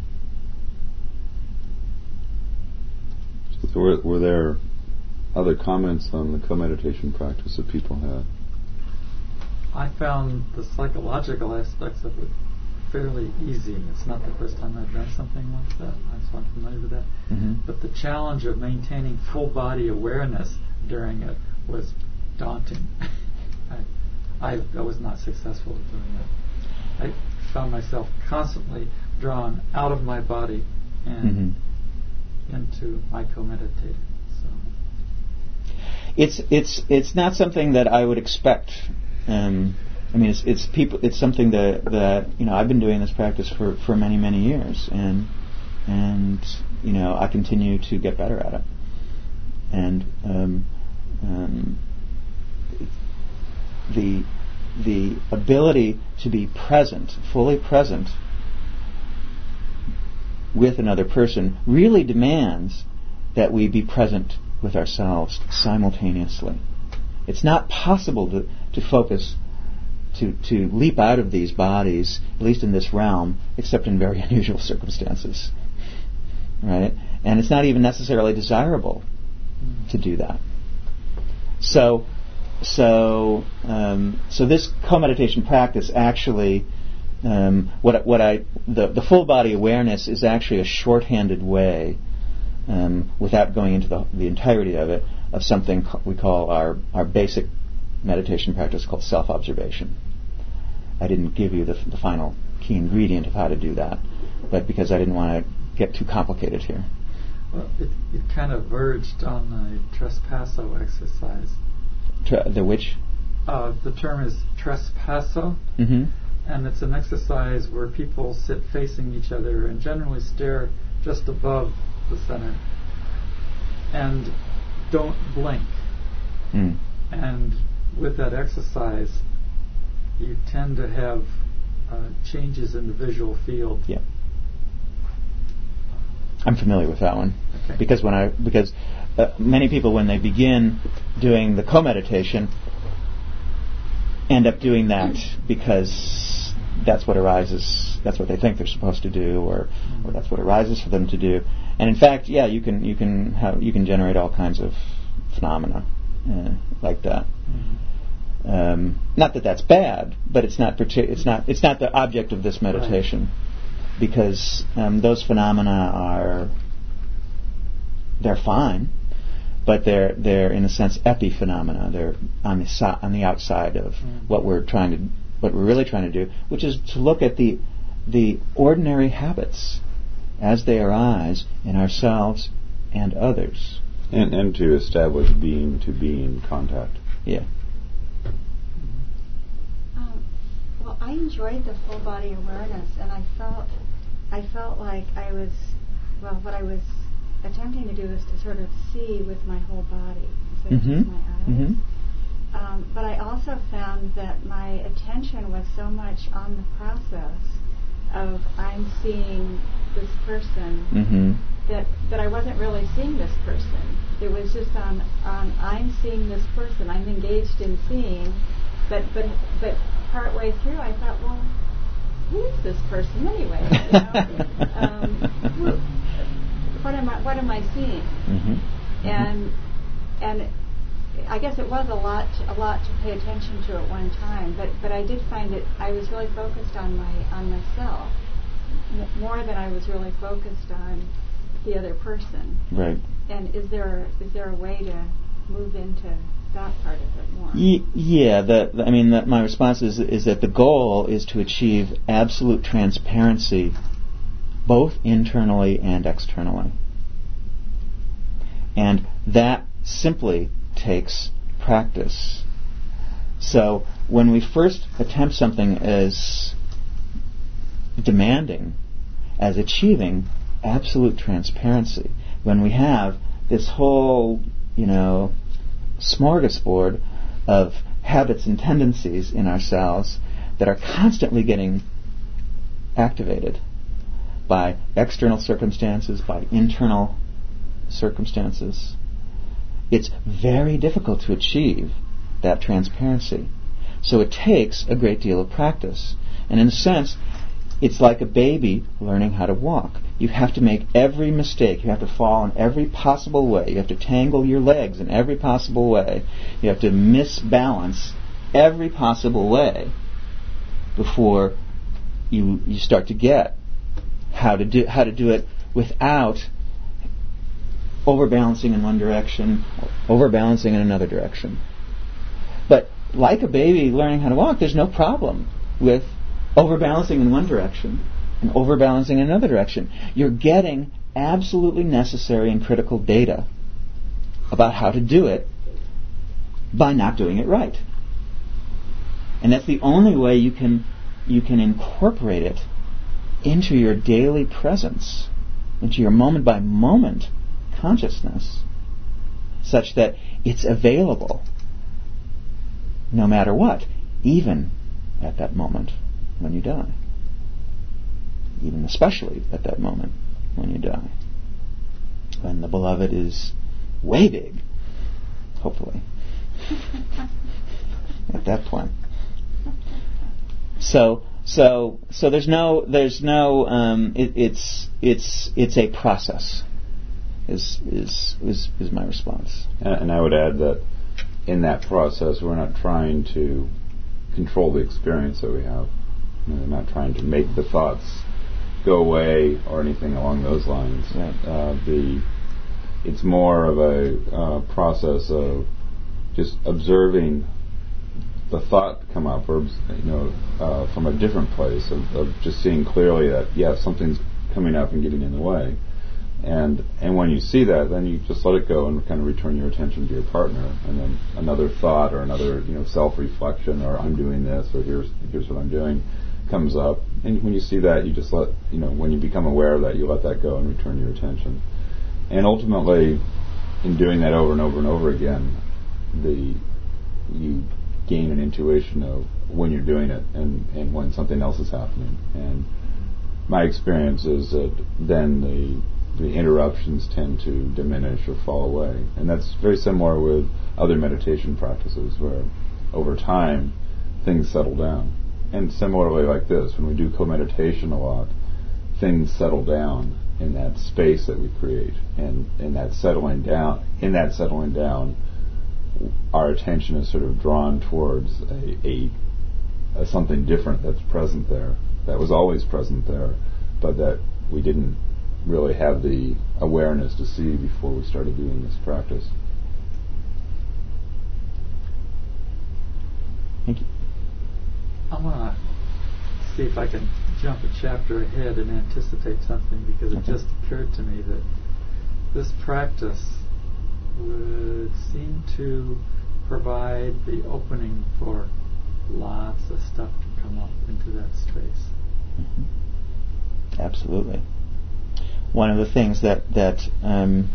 So were, were there other comments on the co-meditation practice that people had? I found the psychological aspects of it fairly easy. It's not the first time I've done something like that, so I'm familiar with that. Mm-hmm. But the challenge of maintaining full body awareness during it was daunting. I, I, I was not successful at doing it. I found myself constantly drawn out of my body and mm-hmm. into my co-meditating. So. It's it's it's not something that I would expect. Um, I mean, it's it's people. It's something that that you know I've been doing this practice for, for many many years, and and you know I continue to get better at it. And um, um, the the ability to be present, fully present with another person, really demands that we be present with ourselves simultaneously. It's not possible to, to focus, to, to leap out of these bodies, at least in this realm, except in very unusual circumstances. Right? And it's not even necessarily desirable to do that. So, so, um, so this co-meditation practice actually, um, what what I the, the full body awareness is actually a shorthanded way, um, without going into the, the entirety of it, of something co- we call our, our basic meditation practice called self-observation. I didn't give you the, the final key ingredient of how to do that, but because I didn't want to get too complicated here. Well, it, it kind of verged on the trespasso exercise. Tra- the which? Uh, the term is trespasso, mm-hmm. and it's an exercise where people sit facing each other and generally stare just above the center and don't blink. Mm. And with that exercise, you tend to have uh, changes in the visual field. Yeah. I'm familiar with that one. Okay. Because when I because uh, many people, when they begin doing the co-meditation, end up doing that because that's what arises. That's what they think they're supposed to do, or or that's what arises for them to do. And in fact, yeah, you can you can have you can generate all kinds of phenomena uh, like that. Mm-hmm. Um, not that that's bad, but it's not partic- it's not it's not the object of this meditation. Right. Because um, those phenomena are they're fine, but they're they're in a sense epiphenomena. They're on the so- on the outside of mm-hmm. what we're trying to what we're really trying to do, which is to look at the the ordinary habits as they arise in ourselves and others, and and to establish being to being contact. Yeah. Well, I enjoyed the full body awareness, and I felt, I felt like I was, well, what I was attempting to do is to sort of see with my whole body instead mm-hmm. of just my eyes. Mm-hmm. Um, but I also found that my attention was so much on the process of I'm seeing this person mm-hmm. that that I wasn't really seeing this person. It was just on on I'm seeing this person. I'm engaged in seeing, but but but. Partway through, I thought, well, who is this person anyway? You know? um, who, what am I? What am I seeing? Mm-hmm. And and I guess it was a lot, a lot to pay attention to at one time. But but I did find it. I was really focused on my on myself m- more than I was really focused on the other person. Right. And is there is there a way to move into that part of it more? Y- yeah, the, the, I mean, the, my response is is that the goal is to achieve absolute transparency, both internally and externally, and that simply takes practice. So when we first attempt something as demanding as achieving absolute transparency, when we have this whole, you know, smorgasbord of habits and tendencies in ourselves that are constantly getting activated by external circumstances, by internal circumstances, it's very difficult to achieve that transparency. So it takes a great deal of practice. And in a sense, it's like a baby learning how to walk. You have to make every mistake. You have to fall in every possible way. You have to tangle your legs in every possible way. You have to misbalance every possible way before you you start to get how to do how to do it without overbalancing in one direction, overbalancing in another direction. But like a baby learning how to walk, there's no problem with overbalancing in one direction and overbalancing in another direction. You're getting absolutely necessary and critical data about how to do it by not doing it right. And that's the only way you can you can incorporate it into your daily presence, into your moment by moment consciousness, such that it's available no matter what, even at that moment when you die. Even especially at that moment when you die. When the beloved is way big, hopefully, at that point. So, so, so there's no, there's no, um, it, it's, it's, it's a process. Is is is is my response. And I would add that in that process, we're not trying to control the experience that we have. You know, we're not trying to make the thoughts go away or anything along those lines. Right. Uh, the it's more of a uh, process of just observing the thought come up, or you know, uh, from a different place of, of just seeing clearly that yeah, something's coming up and getting in the way, and and when you see that, then you just let it go and kind of return your attention to your partner, and then another thought or another you know self-reflection or I'm doing this or here's here's what I'm doing comes up, and when you see that, you just let you know when you become aware of that, you let that go and return your attention, and ultimately, in doing that over and over and over again, the you gain an intuition of when you're doing it and, and when something else is happening. And my experience is that then the the interruptions tend to diminish or fall away. And that's very similar with other meditation practices where over time things settle down. And similarly like this, when we do co-meditation a lot, things settle down in that space that we create. And in that settling down, in that settling down, our attention is sort of drawn towards a, a, a something different that's present there, that was always present there, but that we didn't really have the awareness to see before we started doing this practice. Thank you. I want to see if I can jump a chapter ahead and anticipate something, because it Okay. just occurred to me that this practice would seem to provide the opening for lots of stuff to come up into that space. Mm-hmm. Absolutely. One of the things that that um,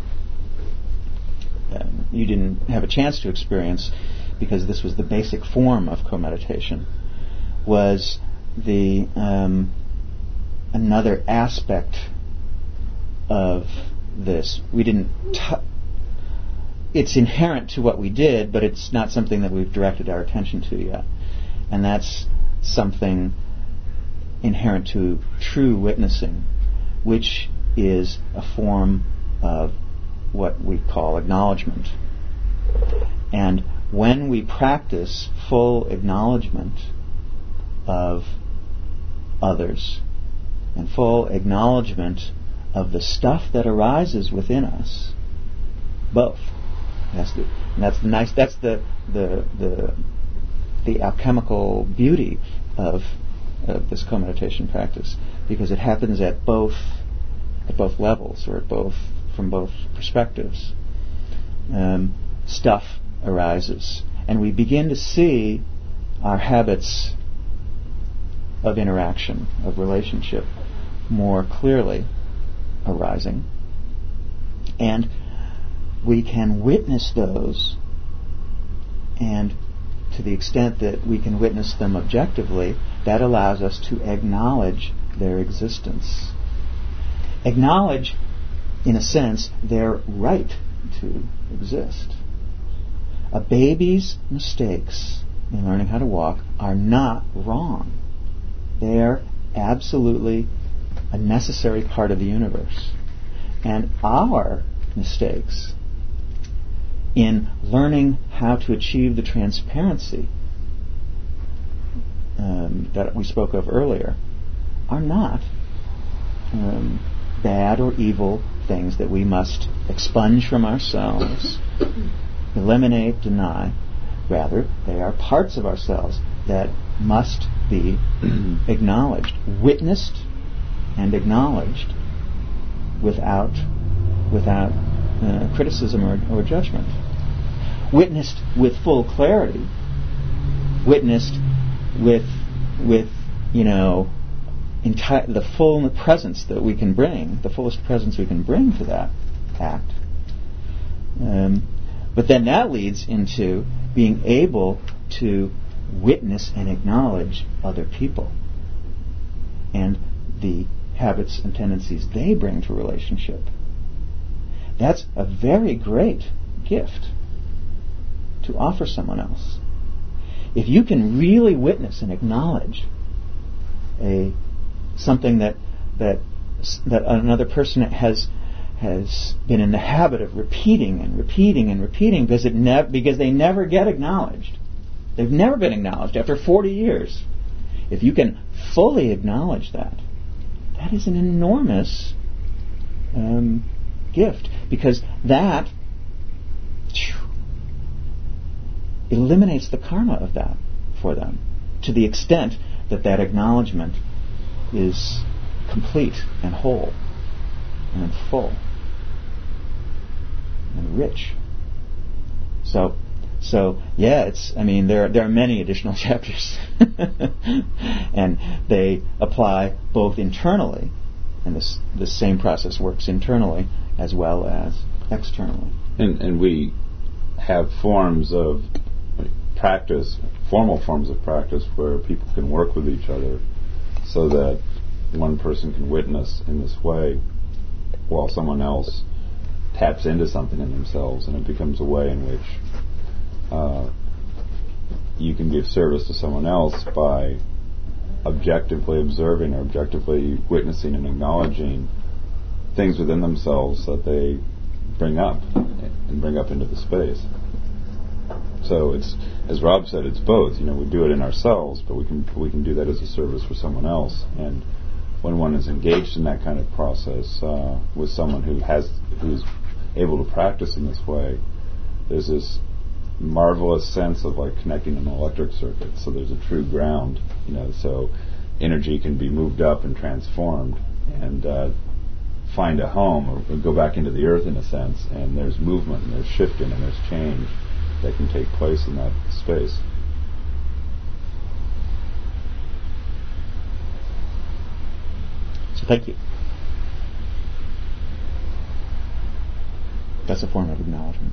um, you didn't have a chance to experience, because this was the basic form of co-meditation, was the um, another aspect of this. We didn't. T- it's inherent to what we did, but it's not something that we've directed our attention to yet, and that's something inherent to true witnessing, which is a form of what we call acknowledgement. And when we practice full acknowledgement of others and full acknowledgement of the stuff that arises within us, both. That's the, and that's the nice. That's the the the the alchemical beauty of of this co-meditation practice, because it happens at both at both levels, or at both from both perspectives. Um, stuff arises, and we begin to see our habits of interaction, of relationship, more clearly arising, and we can witness those, and to the extent that we can witness them objectively, that allows us to acknowledge their existence. Acknowledge, in a sense, their right to exist. A baby's mistakes in learning how to walk are not wrong. They are absolutely a necessary part of the universe. And our mistakes in learning how to achieve the transparency um, that we spoke of earlier are not um, bad or evil things that we must expunge from ourselves, eliminate, deny. Rather, they are parts of ourselves that must be acknowledged, witnessed and acknowledged without without uh, criticism or, or judgment. Witnessed with full clarity. Witnessed with with you know enti- the full presence that we can bring, the fullest presence we can bring to that act. Um, but then that leads into being able to witness and acknowledge other people and the habits and tendencies they bring to relationship. That's a very great gift to offer someone else. If you can really witness and acknowledge a something that that that another person has has been in the habit of repeating and repeating and repeating because it nev- because they never get acknowledged. They've never been acknowledged after forty years. If you can fully acknowledge that, that is an enormous um, gift, because that phew, eliminates the karma of that for them, to the extent that that acknowledgement is complete and whole and full and rich. So, so yeah, it's. I mean, there there are many additional chapters, and they apply both internally, and this this same process works internally as well as externally. And and we have forms of practice, formal forms of practice, where people can work with each other, so that one person can witness in this way, while someone else taps into something in themselves, and it becomes a way in which uh, you can give service to someone else by objectively observing or objectively witnessing and acknowledging things within themselves that they bring up and bring up into the space. So it's, as Rob said, it's both. You know, we do it in ourselves, but we can we can do that as a service for someone else. And when one is engaged in that kind of process uh, with someone who has who's able to practice in this way, there's this marvelous sense of like connecting an electric circuit. So there's a true ground, you know. So energy can be moved up and transformed and uh, find a home, or, or go back into the earth in a sense. And there's movement, and there's shifting, and there's change that can take place in that space. So thank you. That's a form of acknowledgement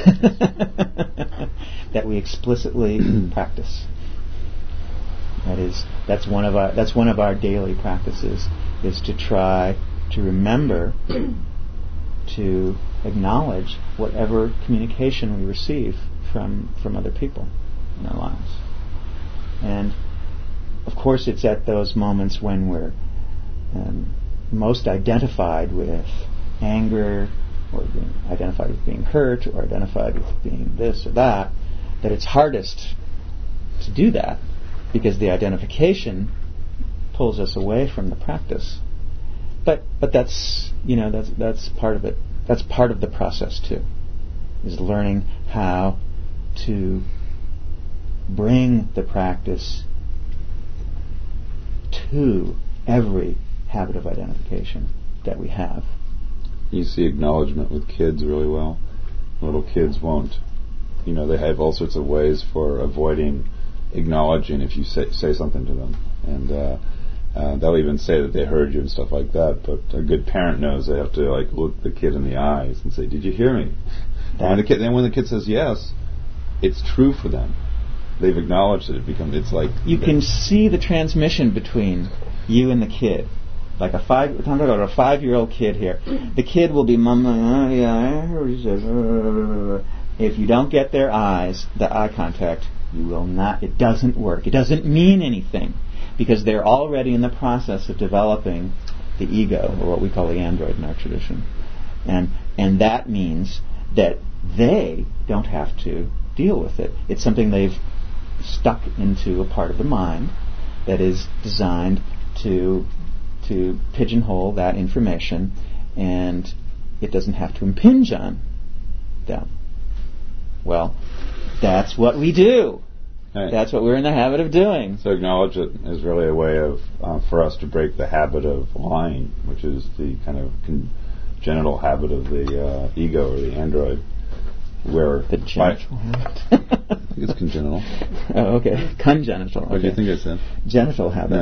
that we explicitly practice. That is, that's one of our that's one of our daily practices, is to try to remember to acknowledge whatever communication we receive from from other people in our lives. And of course, it's at those moments when we're um, most identified with anger, or being identified with being hurt, or identified with being this or that, that it's hardest to do that, because the identification pulls us away from the practice. But but that's you know that's that's part of it. That's part of the process too, is learning how to bring the practice to every habit of identification that we have. You see acknowledgement with kids really well. Little kids won't, you know, they have all sorts of ways for avoiding acknowledging if you say, say something to them. And uh, uh, they'll even say that they heard you and stuff like that. But a good parent knows they have to like look the kid in the eyes and say, "Did you hear me?" And when the kid, then when the kid says yes, it's true for them. They've acknowledged it. It becomes, it's like you can see the transmission between you and the kid. Like a five, we're talking about a five-year-old kid here. The kid will be mumbling, "Oh yeah, I heard what you said." If you don't get their eyes, the eye contact, you will not. It doesn't work. It doesn't mean anything, because they're already in the process of developing the ego, or what we call the android in our tradition, and and that means that they don't have to deal with it. It's something they've stuck into a part of the mind that is designed to to pigeonhole that information, and it doesn't have to impinge on them. Well, that's what we do. Right. That's what we're in the habit of doing. So acknowledge it is really a way of uh, for us to break the habit of lying, which is the kind of congenital habit of the uh, ego or the android. Where the genital habit. I think it's congenital. Oh, okay. Congenital. Okay. What do you think I said? Genital habit.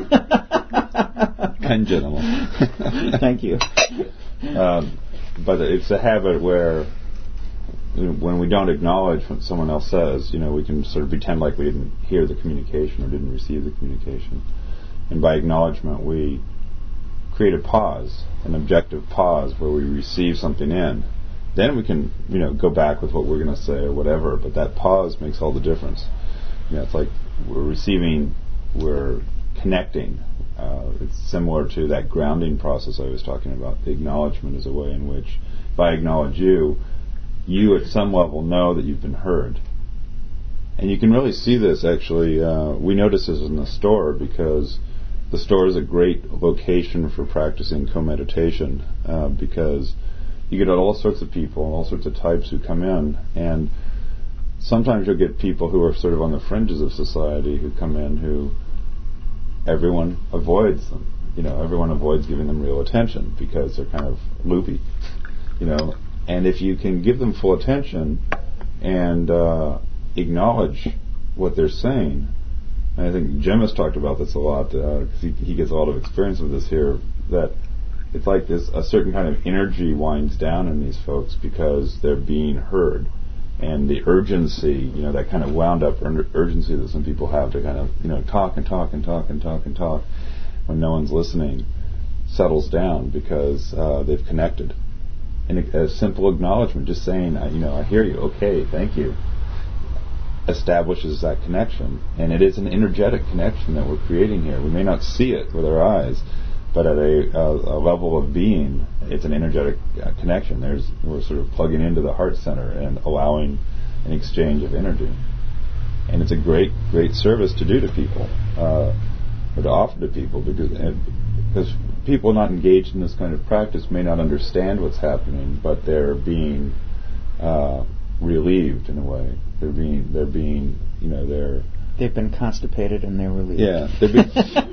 No. Congenital. Thank you. Um, but it's a habit where, you know, when we don't acknowledge what someone else says, you know, we can sort of pretend like we didn't hear the communication or didn't receive the communication. And by acknowledgement, we create a pause, an objective pause where we receive something in. Then we can, you know, go back with what we're going to say or whatever, but that pause makes all the difference. You know, it's like we're receiving, we're connecting. Uh, it's similar to that grounding process I was talking about. The acknowledgement is a way in which, if I acknowledge you, you at some level know that you've been heard. And you can really see this, actually. Uh, we notice this in the store because the store is a great location for practicing co-meditation uh, because you get all sorts of people and all sorts of types who come in, and sometimes you'll get people who are sort of on the fringes of society who come in who everyone avoids them. You know, everyone avoids giving them real attention because they're kind of loopy. You know, and if you can give them full attention and uh, acknowledge what they're saying, and I think Jim has talked about this a lot because uh, he, he gets a lot of experience with this here, that it's like this, a certain kind of energy winds down in these folks because they're being heard. And the urgency, you know, that kind of wound up ur- urgency that some people have to kind of, you know, talk and talk and talk and talk and talk when no one's listening, settles down because uh, they've connected. And a, a simple acknowledgement, just saying, you know, I hear you, okay, thank you, establishes that connection. And it is an energetic connection that we're creating here. We may not see it with our eyes, but at a, a, a level of being, it's an energetic uh, connection. There's we're sort of plugging into the heart center and allowing an exchange of energy. And it's a great, great service to do to people, uh, or to offer to people, because uh, because people not engaged in this kind of practice may not understand what's happening, but they're being uh, relieved in a way. They're being, they're being, you know, they're they've been constipated and they're relieved. Yeah, they're being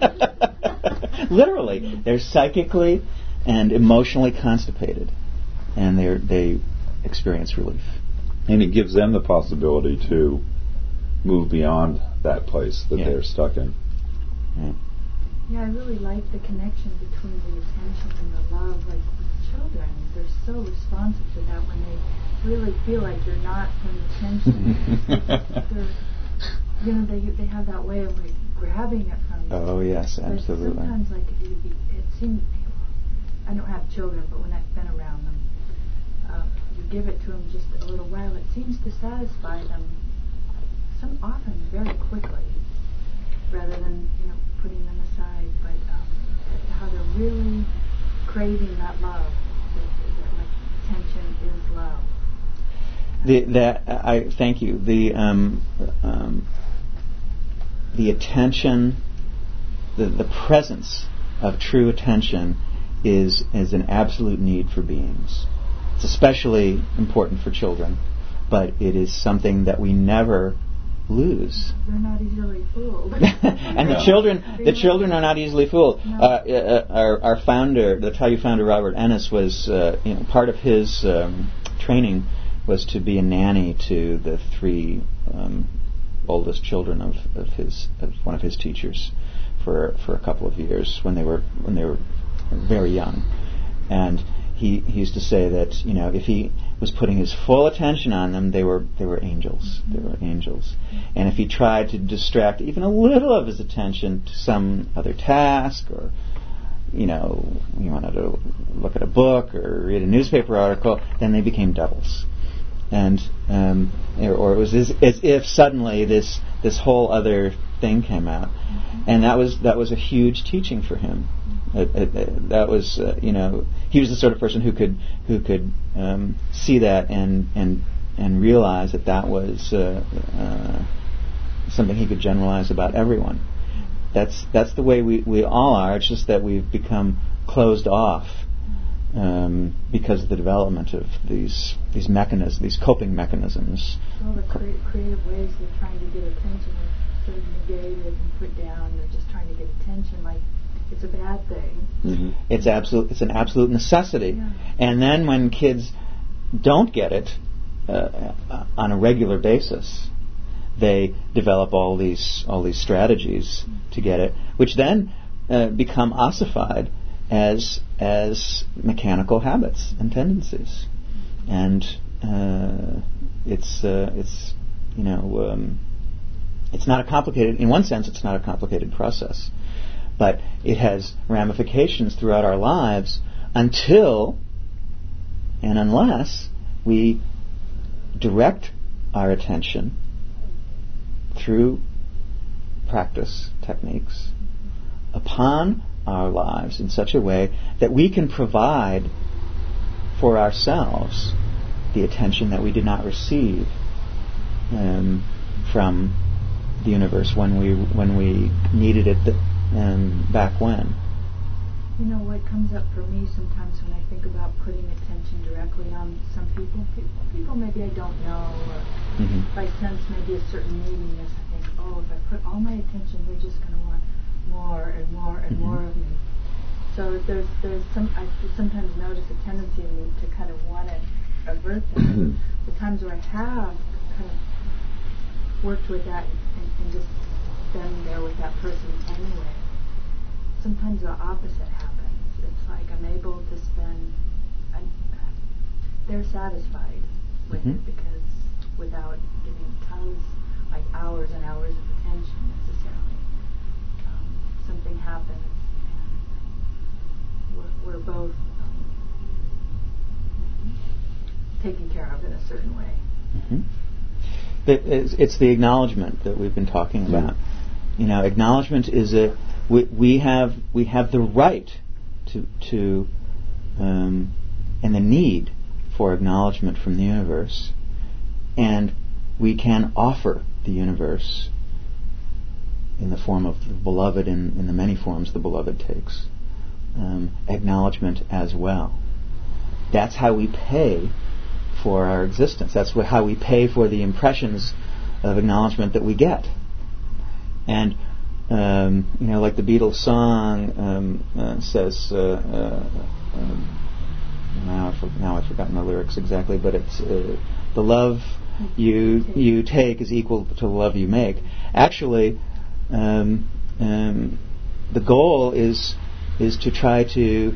literally, they're psychically and emotionally constipated, and they they experience relief. And it gives them the possibility to move beyond that place that yeah. they're stuck in. Yeah. Yeah, I really like the connection between the attention and the love. Like with children, they're so responsive to that when they really feel like you're not paying attention. they're, you know, they they have that way of like grabbing it from you. Oh yes, absolutely. But sometimes, like it, it seems, I don't have children, but when I've been around them, uh, you give it to them just a little while. It seems to satisfy them. Some often very quickly, rather than you know putting them aside. But um, how they're really craving that love. That, that, like attention is love. The that I thank you. The um, um, the attention, the the presence of true attention is is an absolute need for beings. It's especially important for children, but it is something that we never lose. They're not easily fooled. And the children, the children are not easily fooled. No. Uh, uh, our, our founder, the Taiyu founder, Robert Ennis, was uh, you know, part of his um, training was to be a nanny to the three um, oldest children of, of his of one of his teachers for for a couple of years when they were when they were very young. And he, he used to say that, you know, if he was putting his full attention on them, they were they were angels. They were angels. And if he tried to distract even a little of his attention to some other task, or, you know, he wanted to look at a book or read a newspaper article, then they became devils. And um, or it was as, as if suddenly this this whole other thing came out, and that was that was a huge teaching for him. It, it, it, that was uh, you know he was the sort of person who could who could um, see that and and and realize that that was uh, uh, something he could generalize about everyone. That's that's the way we, we all are. It's just that we've become closed off um, because of the development of these these mechanisms, these coping mechanisms. All the cre- creative ways they're trying to get attention are sort of negated and put down. They're just trying to get attention, like it's a bad thing. Mm-hmm. It's absolute. It's an absolute necessity. Yeah. And then when kids don't get it uh, on a regular basis, they develop all these all these strategies mm-hmm. to get it, which then uh, become ossified as as mechanical habits and tendencies. And uh, it's uh, it's you know um, it's not a complicated. In one sense, it's not a complicated process. But it has ramifications throughout our lives until and unless we direct our attention through practice techniques upon our lives in such a way that we can provide for ourselves the attention that we did not receive um, from the universe when we when we needed it the, um, back when. You know, what comes up for me sometimes when I think about putting attention directly on some people, people, people maybe I don't know, or mm-hmm. if I sense maybe a certain neediness, I think, oh, if I put all my attention, they're just going to want more and more and mm-hmm. more of me. So there's there's some, I sometimes notice a tendency in me to kind of want to avert that. The times where I have kind of worked with that and, and just been there with that person anyway, sometimes the opposite happens. It's like I'm able to spend, I'm, they're satisfied with mm-hmm. it because without giving tons, like hours and hours of attention necessarily, um, something happens and we're, we're both um, taken care of in a certain way. Mm-hmm. It's, it's the acknowledgement that we've been talking about. You know, acknowledgement is a we, we have we have the right to to um, and the need for acknowledgement from the universe, and we can offer the universe in the form of the beloved, in, in the many forms the beloved takes, um, acknowledgement as well. That's how we pay for our existence. That's what, how we pay for the impressions of acknowledgement that we get. And um, you know, like the Beatles song um, uh, says, uh, uh, um, now, I've, now I've forgotten the lyrics exactly, but it's uh, the love you you take is equal to the love you make. Actually, um, um, the goal is is to try to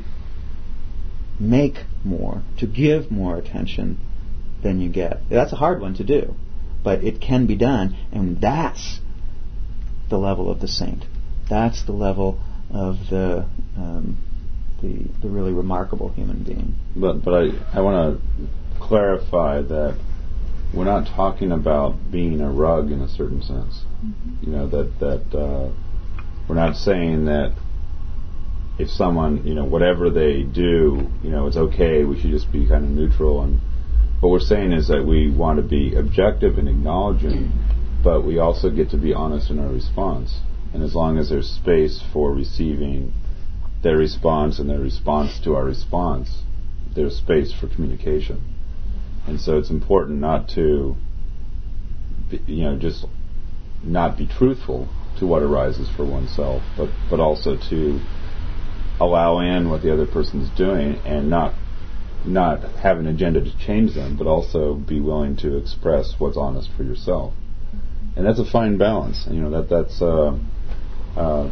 make more, to give more attention than you get. That's a hard one to do, but it can be done, and that's the level of the saint. That's the level of the um, the the really remarkable human being. But but I I want to clarify that we're not talking about being a rug in a certain sense. Mm-hmm. You know, that that uh, we're not saying that if someone, you know, whatever they do, you know, it's okay, we should just be kind of neutral. And what we're saying is that we want to be objective and acknowledging, but we also get to be honest in our response. And as long as there's space for receiving their response and their response to our response, there's space for communication. And so it's important not to, be, you know, just not be truthful to what arises for oneself, but, but also to allow in what the other person's doing and not not have an agenda to change them, but also be willing to express what's honest for yourself. And that's a fine balance. You know, that that's uh, uh,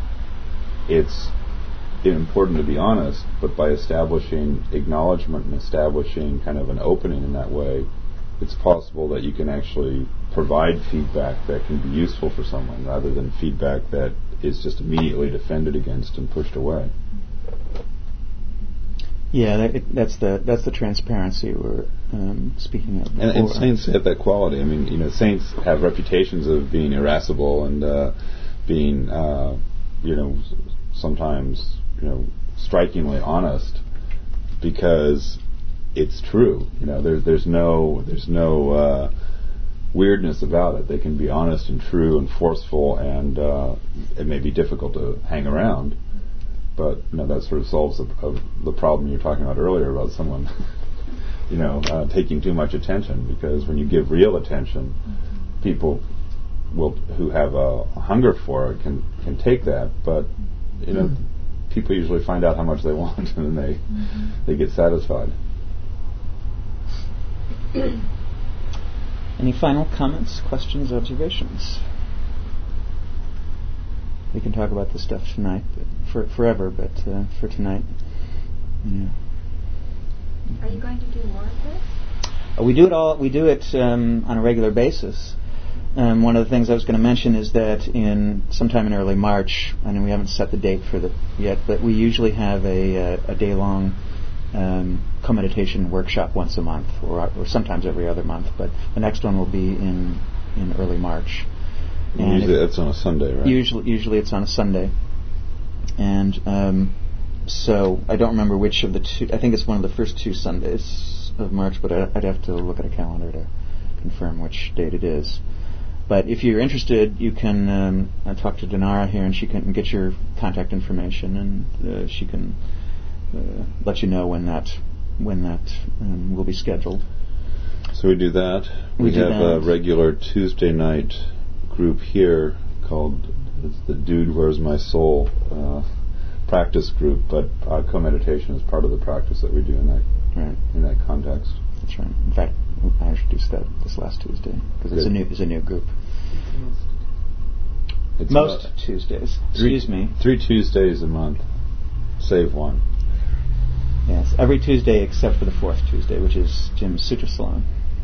it's important to be honest, but by establishing acknowledgement and establishing kind of an opening in that way, it's possible that you can actually provide feedback that can be useful for someone rather than feedback that is just immediately defended against and pushed away. Yeah, that, it, that's the that's the transparency we're um, speaking of. And, and saints have that quality. I mean, you know, saints have reputations of being irascible and uh, being, uh, you know, sometimes, you know, strikingly honest because it's true. You know, there's there's no there's no uh, weirdness about it. They can be honest and true and forceful, and uh, it may be difficult to hang around. But you know, that sort of solves the, uh, the problem you were talking about earlier about someone, you know, uh, taking too much attention. Because when you give real attention, mm-hmm. people will who have a, a hunger for it can can take that. But you know, mm-hmm. people usually find out how much they want, and then they mm-hmm. they get satisfied. Any final comments, questions, observations? We can talk about this stuff tonight, but for forever, but uh, for tonight. Yeah. Are you going to do more of this? Uh, we do it all. We do it um, on a regular basis. Um, one of the things I was going to mention is that in sometime in early March, I mean we haven't set the date for the yet, but we usually have a, uh, a day-long um, co-meditation workshop once a month, or or sometimes every other month. But the next one will be in in early March. And usually it's on a Sunday, right? Usually, usually it's on a Sunday, and um, so I don't remember which of the two. I think it's one of the first two Sundays of March, but I, I'd have to look at a calendar to confirm which date it is. but if you're interested, you can um, uh, talk to Dinara here, and she can get your contact information, and uh, she can uh, let you know when that when that um, will be scheduled. So we do that. We, we do have that. a regular Tuesday night group here called it's the Dude Where's My Soul uh, practice group, but uh, co-meditation is part of the practice that we do in that right. in that context. That's right. In fact, I introduced that this last Tuesday because it's a new it's a new group. It's Most about Tuesdays. Three, Excuse me. Three Tuesdays a month, save one. Yes, every Tuesday except for the fourth Tuesday, which is Jim's Sutra Salon.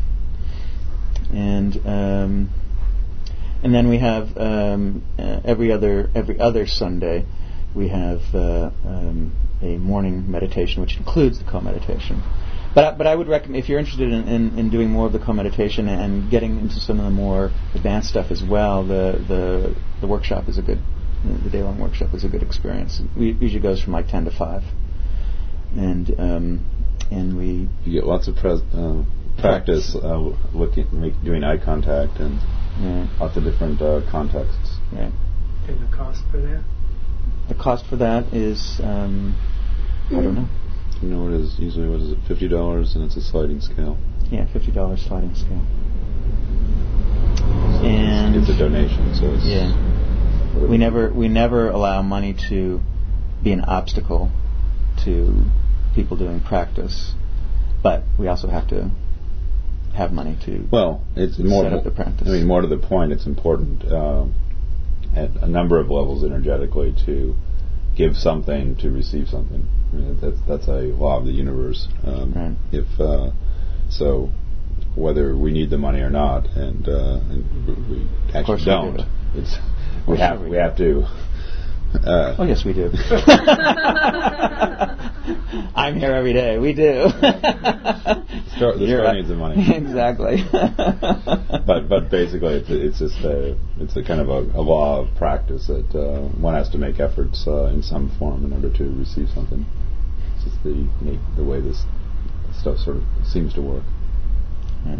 And um, and then we have um, uh, every other every other Sunday we have uh, um, a morning meditation, which includes the co-meditation. But I, but I would recommend, if you're interested in, in, in doing more of the co-meditation and getting into some of the more advanced stuff as well, the the, the workshop is a good the day-long workshop is a good experience. It usually goes from like ten to five. And um, and we you get lots of pres- uh, practice uh, looking, make, doing eye contact and yeah. lots of different uh, contexts. Right. And the cost for that? The cost for that is um, I don't know. You know what it is? Usually, what is it? Fifty dollars, and it's a sliding scale. Yeah, fifty dollars sliding scale. So and it's, it's a donation, so it's yeah. We never we never allow money to be an obstacle to people doing practice, but we also have to have money to well, it's more set up the practice. I mean, more to the point, it's important uh, at a number of levels energetically to give something to receive something. I mean, that's that's a law of the universe. Um, right. If uh, so, whether we need the money or not, and, uh, and we actually don't, we do. it's we have we, we have to. Uh, oh yes, we do. I'm here every day. We do. store, the You're store right. needs the money. Exactly. but but basically, it's it's just a it's a kind of a, a law of practice that uh, one has to make efforts uh, in some form in order to receive something. It's just the the way this stuff sort of seems to work. Right.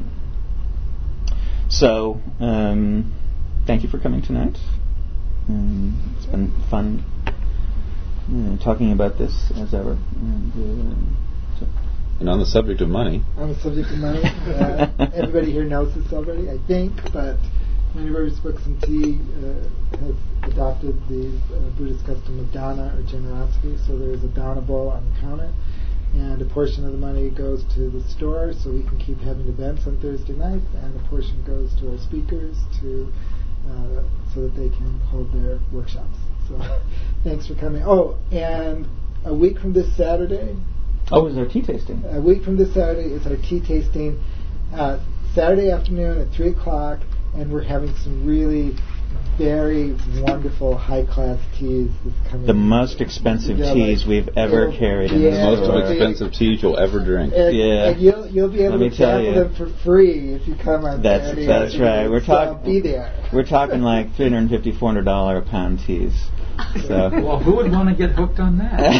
So, um, thank you for coming tonight. Um, it's been fun uh, talking about this as ever. And, uh, so. and on the subject of money, on the subject of money, uh, everybody here knows this already, I think, but Universe Books and Tea uh, has adopted the uh, Buddhist custom of dana, or generosity. So there is a dana bowl on the counter, and a portion of the money goes to the store so we can keep having events on Thursday nights, and a portion goes to our speakers to uh, so that they can hold their workshops. So thanks for coming. Oh, and a week from this Saturday. Oh, is our tea tasting? A week from this Saturday is our tea tasting. Uh, Saturday afternoon at three o'clock, and we're having some really very wonderful high-class teas this coming. The most expensive yeah, teas like, we've ever carried in yeah, the most store. expensive teas you'll ever drink. And, yeah, and you'll you'll be able Let to tell sample you. them for free if you come on That's Saturday. that's afternoon. right. We're So talking. be there. We're talking like three hundred fifty, four hundred dollar a pound teas. So. Well, who would want to get hooked on that?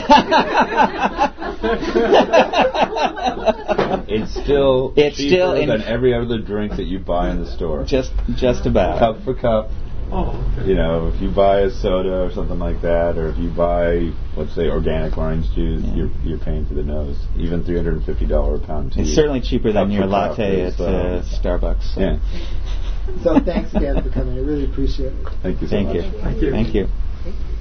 It's still it's cheaper still than every other drink that you buy in the store. Just just about. Cup for cup. Oh, okay. You know, if you buy a soda or something like that, or if you buy, let's say, organic orange juice, Yeah. you're you're paying through the nose. Even three hundred fifty dollars a pound tea. It's certainly cheaper than Cup your for cup latte is, at uh, uh, Starbucks. So. Yeah. So thanks again for coming. I really appreciate it. Thank you so Thank much. you. Thank you. Thank you. Thank you.